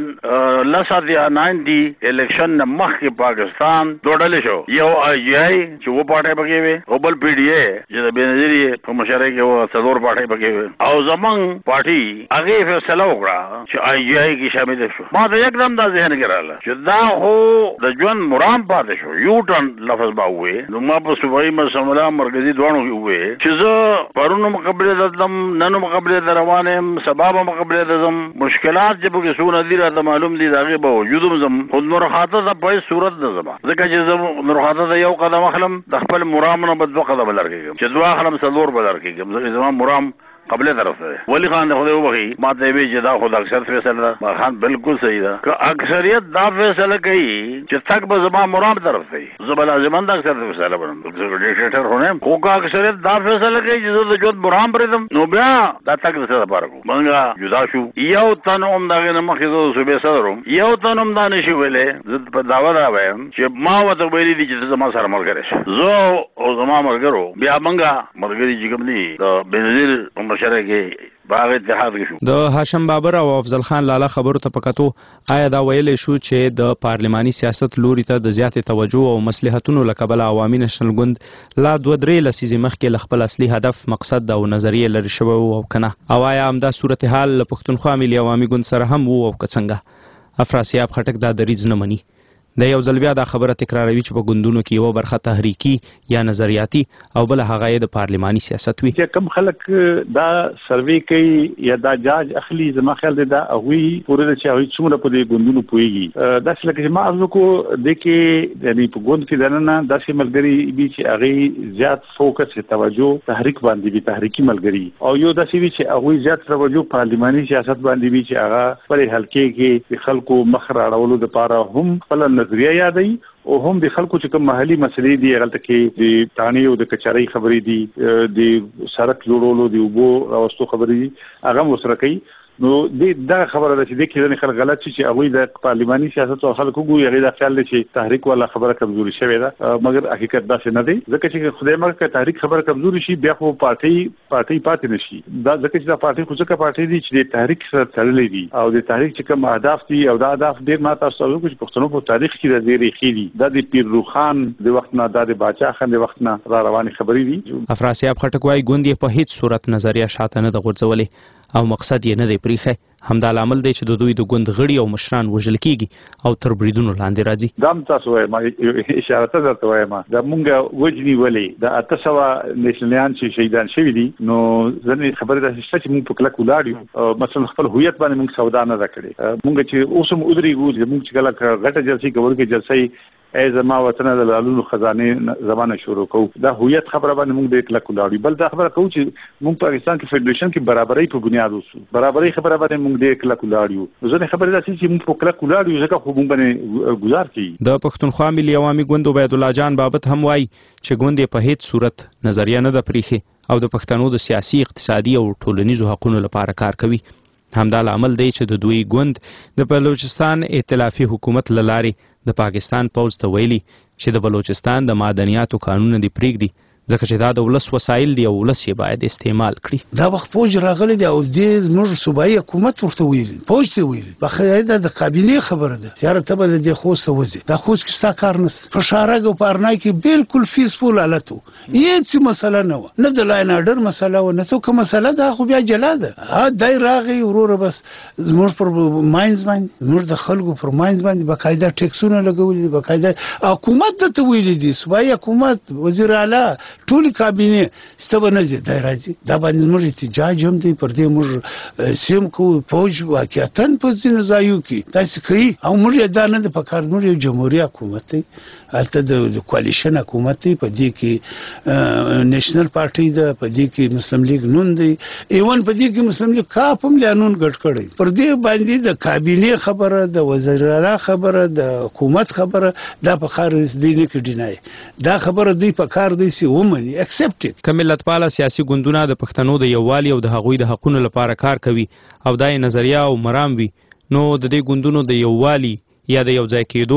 د لساتیا ناینټي الیکشن نه مخکې پاکستان دوړل شو یو آی آی چې و پارټي پکې وي او بل پی ډی اے چې د بنظیری په مشره کې و څلور پارټي پکې وي او زمنګ پارټي هغه فیصله وکړه چې آی آی کې شامل شو. ما ته یکدم دا ذهن کې رااله چې دا هو د ژوند مرام پاتې شو. یو ټن لفظ با وې نو ما په صوبایي مسله مرکزی دوانو کې وې چې زه پرونو مقابله دم ننو مقابله روانم سبب مقابله دم مشکلات چې په څو ندی راته معلوم دي داغه به وجودم زم خود مرخاطه د په صورت د زما ځکه چې زم مرخاطه د یو قدم اخلم د خپل مرام نه بد قدم لرګم چې دوه اخلم څلور بدل کېږم ځکه زما مرام قبل طرف ده. ولی خان د خدای وبخي ما ته وی چې دا خود اکثر فیصله ده. خان بالکل صحیح ده که اکثریت دا فیصله کوي چې تک به زما مرام طرف دی زبر لازمان دا اکثر فیصله بنم ډیکټیټر هونه خو که اکثریت دا فیصله کوي چې د ژوند مرام پرېدم نو بیا دا تک څه لپاره کو منګه جدا شو. یو تنوم دغه نه مخې زه صوبې صدروم یو تنوم دا نشي ویلې زه په داوا دا وایم چې ما وته ویلې دي چې زما سره ملګری شي زه او زما ملګرو بیا منګه ملګری چې کوم دي د بنظیر مشره کې باغ اتحاد کې شو. د هاشم بابر او افضل خان لاله خبرو ته پکاتو آیا دا ویلې شو چې د پارلماني سیاست لوري ته د زیاتې توجه او مصلحتونو لکبل عوامي نشنل ګوند لا دوه درې لسیزې مخکې ل خپل اصلي هدف مقصد او نظریه لري شوی او کنه او آیا هم دا صورتحال له پښتونخوا ملي عوامي ګوند سره هم وو او څنګه؟ افراسیاب خټک دا دریځ نه مني. د یو ځل بیا دا خبره تکراروي چې په ګوندونو کې یو برخه تحریکي یا نظریاتي او بل هغه د پارلماني سیاست وي. چې کم خلک دا سروي کوي یا دا جاج اخلي زما خیال دی دا هغه پوره چې هغه څومره په دې ګوندونو پويږي دا څه لکه ما ارزو کو د کې یعنی په ګوند کې دننه داسې ملګری دي چې هغه زیات فوکس توجه تحریک باندې وي تحریکي ملګری او یو داسې وي چې هغه زیات توجه پارلماني سیاست باندې وي چې هغه پر حلقې کې خلکو مخ راړولو لپاره هم خپل نظریه یادوي او هم د خلکو چې کوم محلي مسلې دي هغه کې د تانی او د کچاري خبرې دي د سړک جوړولو دی وبو راوستو خبرې دي هغه وسره کوي. نو د دا خبره ده چې د کې خلک غلط شي چې هغه د پارلماني سیاست او خلکو ګوري هغه د خیال چې تحریک ولا خبره کمزوري شوی ده مګر حقیقت دا څه نه دی ځکه چې خدای مرګ ک تحریک خبره کمزوري شي بیا خو پارټي پارټي پاتې نشي دا ځکه چې دا پارټي خو ځکه پارټي دي چې د تحریک سره تړلې دي او د تحریک چې کوم اهداف دي او دا اهداف ډیر ما تاسو ته چې پښتنو په تاریخ کې د ډیرې خېدي د پیرو خان د وخت نه د باچا خان د وخت نه را روانې خبرې دي. افراسیاب خټک وايي ګوند یې په هیڅ صورت نظریه شاته نه د غورځولې او مقصد یې نه دی پریخه همدا لامل دی چې د دوی د ګوند غړي او مشران وژل کیږي او تر بریدونو لاندې راځي. دا تاسو وایم اشاره ته درته وایم دا مونږ وجنی ولې د اته سوه نېشنلیان چې شهیدان شوي دي نو ځنې خبره ده چې موږ په کلک ولاړ مثلا خپل هویت باندې موږ سودا نه کړې موږ چې اوس هم ودرېږو چې موږ چې کله غټه جلسې کوو کې جلسې ای زما وطن د لالونو خزانه زمانه شروع کو دا هویت خبره باندې موږ د کلک ولاړ بل دا خبره کوو چې موږ پاکستان کې فدریشن کې برابرۍ په بنیاد اوسو برابرۍ خبره باندې موږ د کلک ولاړ یو ځکه خبره ده چې موږ په کلک ولاړ یو ځکه خو موږ باندې گزار کی. د پښتونخوا ملي عوامي ګوند عبید الله جان بابت هم وای چې ګوند په هیڅ صورت نظریه نه د پریخي او د پښتنو د سیاسي اقتصادي او ټولنیزو حقوقو لپاره کار کوي. همدا لامل دی چې د دوی ګوند د بلوچستان ائتلافي حکومت للارې د پاکستان پوځ ته ویلي چې د بلوچستان د معدنیاتو قانون دی پریږدي ځکه چې دا د ولس وسایل دی او ولس یې باید استعمال کړي. دا وخت فوج راغلی دی او د زموږ صوبایي حکومت ورته ویلي فوج ته ویلي بخیدا د کابینې خبره ده چې ته به د خوست وځي دا خوست کې ستا کار نشته په شارګ او پارنای کې بالکل فیسفول حالتو هیڅ مسله نه و نه د لاین اډر مسله و نه څه کوم مسله ده خو بیا جلا ده ها دای راغی ورور بس زموږ پر ماینز باندې زموږ د خلکو پر ماینز باندې بقاعده ټیکسونه لګولي بقاعده حکومت ته ویلي دي صوبایي حکومت وزیر اعلی ټول کابینه ستبنه دي دای راځي دا باندې موږ احتجاج هم دی پر دې موږ سیم کو فوج واقعیتاً په ځینو ځایو کې تاسو کوي او موږ دا نه د پکار موږ یو جمهوریت حکومت دی البته د کوالیشن حکومت دی په دې کې نېشنل پارټي ده په دې کې مسلم لیگ نون دی ایون په دې کې مسلم لیگ کاپ هم لانون ګټ کړي پر دې باندې د کابینه خبره د وزیر اعلی خبره د حکومت خبره دا په خارج دی نه کې دینای دا خبره دی په کار دی سی ومني اکسپټ کملت پاله سیاسي ګوندونه د پښتنو د یووالي او د هغوی د حقوقو لپاره کار کوي او دای نظریه او مرام وي نو د دې ګوندونو د یووالي یا د یو ځای کېدو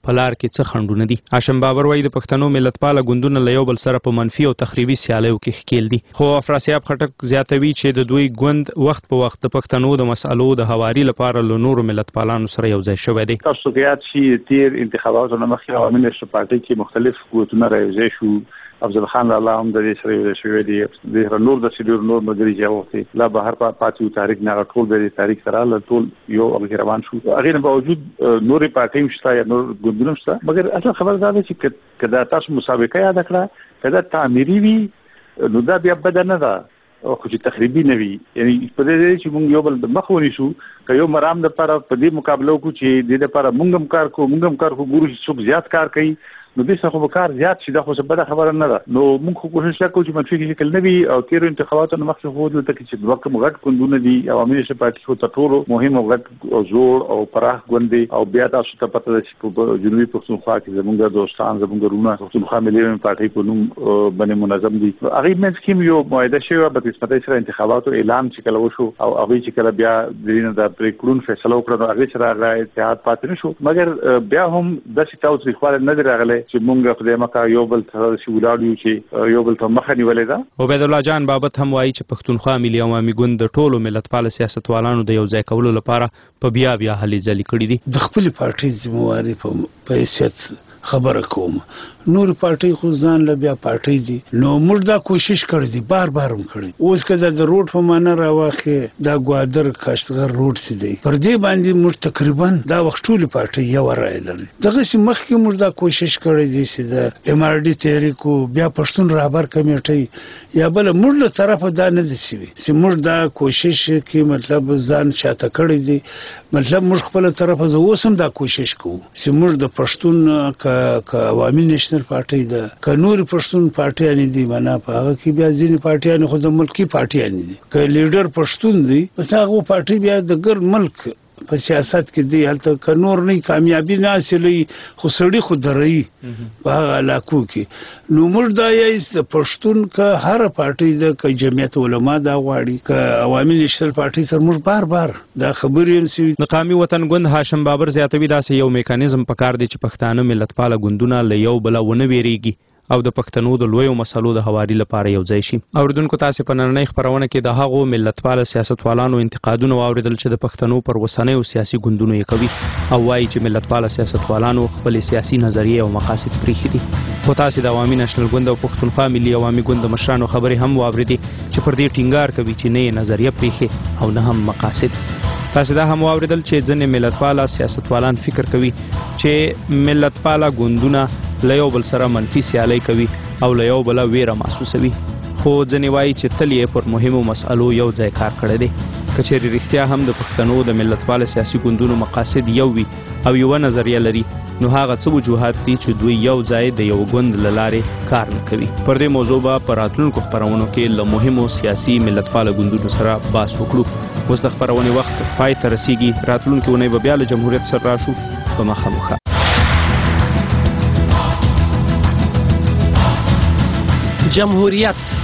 په لار کې څه خنډونه دي. هاشم بابر وایي د پښتنو ملتپاله ګوندونه له یو بل سره په منفي او تخریبي سیالیو کې ښکېل دي. خو افراسیاب خټک زیاتوي چې د دوی ګوند وخت په وخت د پښتنو د مسألو د هواري لپاره له نورو ملتپالانو سره یو ځای شوی دی. تاسو کې یاد شي تیر انتخاباتو نه مخکې عوامي نېشنل پارټي کې مختلف قوتونه راځي شو. افضل خان الله هم د دې سره یو شوی دی. د نور د سیډور نور مدري جوړته لا بهر پاتې تاریخ نه ټول د تاریخ سره له ټول یو هغه روان شو. هغه نه باوجود نورې پارټي مشته یا نور ګوندونه مشته، مګر اصل خبر دا ده چې کدا تاسو مسابقه یاد کړه کدا تعمیري وي نو دا بیا بد نه ده او خو چې تخریبي نه وي. یعنی په دې چې موږ یو بل مخ ونیسو که یو مرام د لپاره په دې مقابله کو چې د لپاره موږ هم کار کو موږ هم کار کو ګورو چې څوک زیات کار کوي نو دې څخه به کار زیات شي. دا خو څه بده خبره نه ده. نو موږ خو کوشش وکړو چې منفي شکل نه وي او تیرو انتخاباتو نه مخکې خو دلته کې چې دوه کوم غټ ګوندونه دي عوامي نېشنل پارټي خو تر ټولو مهم او غټ او زوړ او پراخ ګوند دی او بیا تاسو ته پته ده چې په جنوبي پښتونخوا کې زموږ دوستان زموږ رونه پښتونخوا ملي پارټي په نوم باندې منظم دي. هغه منځ کې یو معاهده شوی په قسمت سره انتخاباتو اعلان چې کله وشو او هغه چې کله بیا د دې د پریکړون فیصله وکړه هغه سره هغه اتحاد پاتې نشو. مګر بیا هم د سیتاو تاریخوال نه راغله چې موږ خدای مکه یو بل ته شي ولاړو چې یو بل ته مخه نیولې ده. عبید الله جان بابت هم وایي چې پښتونخوا ملي عوامي ګوند د ټولو ملتپاله سیاستوالانو د یو ځای کولو لپاره په بیا بیا هلې ځلې کړي دي. د خپل پارټي ذمہواری په حیثیت خبره کوم. نور پارټي خو ځان له بیا پارټي دي نو موږ دا کوشش کړی دي بار بار هم کړی. اوس کله د روډ په معنا راوخه دا ګوادر کاشتغر روډ سي دی پر دې باندې موږ تقریبا دا وخت ټول پارټي یو رائے لري. دغه سي مخکې موږ دا کوشش کړی دي چې د ام ار ډي تحریکو بیا پښتون رهبر کمیټي یا بل موږ له طرفه دا نه دي سوي چې موږ دا کوشش کې مطلب ځان چاته کړی دي. مطلب موږ خپل طرفه زه اوسم دا کوشش کوو چې موږ د پښتون ک ک عوامي نېشنل پارټي ده ک نور پښتون پارټي دي معنا په هغه کې بیا ځینې پارټي خو د ملکی پارټي دي ک لیډر پښتون دي بس هغه پارټي بیا د ګر ملک په سیاست کې دی هلته ک نور نه کامیابی نه حاصلې خو سړی خو دري په علاقو کې نو موږ دا یې د پښتون ک هر پارټي د ک جمعیت علما دا غواړي ک عوامي نېشنل پارټي سره موږ بار بار دا خبرې هم سوي. مقامي وطن ګوند هاشم بابر زیاتوي داسې یو میکانیزم پکار دی چې پښتانه ملتپاله ګوندونه له یو بل ونه ویریږي او د پښتنو د لویو مسلو د هواري لپاره یو ځای شي. اوریدونکو تاسو په نړۍ خبرونه کې د هغو ملتپاله سیاستوالانو انتقادونه واوریدل چې د پښتنو پر وسنیو سیاسي ګوندونو یې کوي او وایي چې ملتپاله سیاستوالانو خپل سیاسي نظریه او مقاصد پریښي دي. خو تاسو د عوامي نېشنل ګوند او پښتونخوا ملي عوامي ګوند د مشرانو خبرې هم واوریدي چې پر دې ټینګار کوي چې نه نظریه پریښي او نه هم مقاصد. تاسو دا هم واوریدل چې ځینې ملتپاله سیاستوالان فکر کوي چې ملتپاله ګوندونه له یو بل سره منفي سیالي کوي او له یو بل ویره محسوسوي. خو ځینې وایي چې تل یې پر مهمو مسألو یو ځای کار کړی دی. که چېرې رښتیا هم د پښتنو د ملتپاله سیاسي ګوندونو مقاصد یو وي او یوه نظریه لري نو هغه څه وجوهات دي چې دوی یو ځای د یو ګوند له لارې کار نه کوي. پر دې موضوع به په راتلونکو خپرونو کې له مهمو سیاسي ملتپاله ګوندونو سره بحث وکړو. اوس د خپرونې وخت پای ته رسیږي. راتلونکې اونۍ به بیا له جمهوریت سره راشو په مخامخ. جمهوریت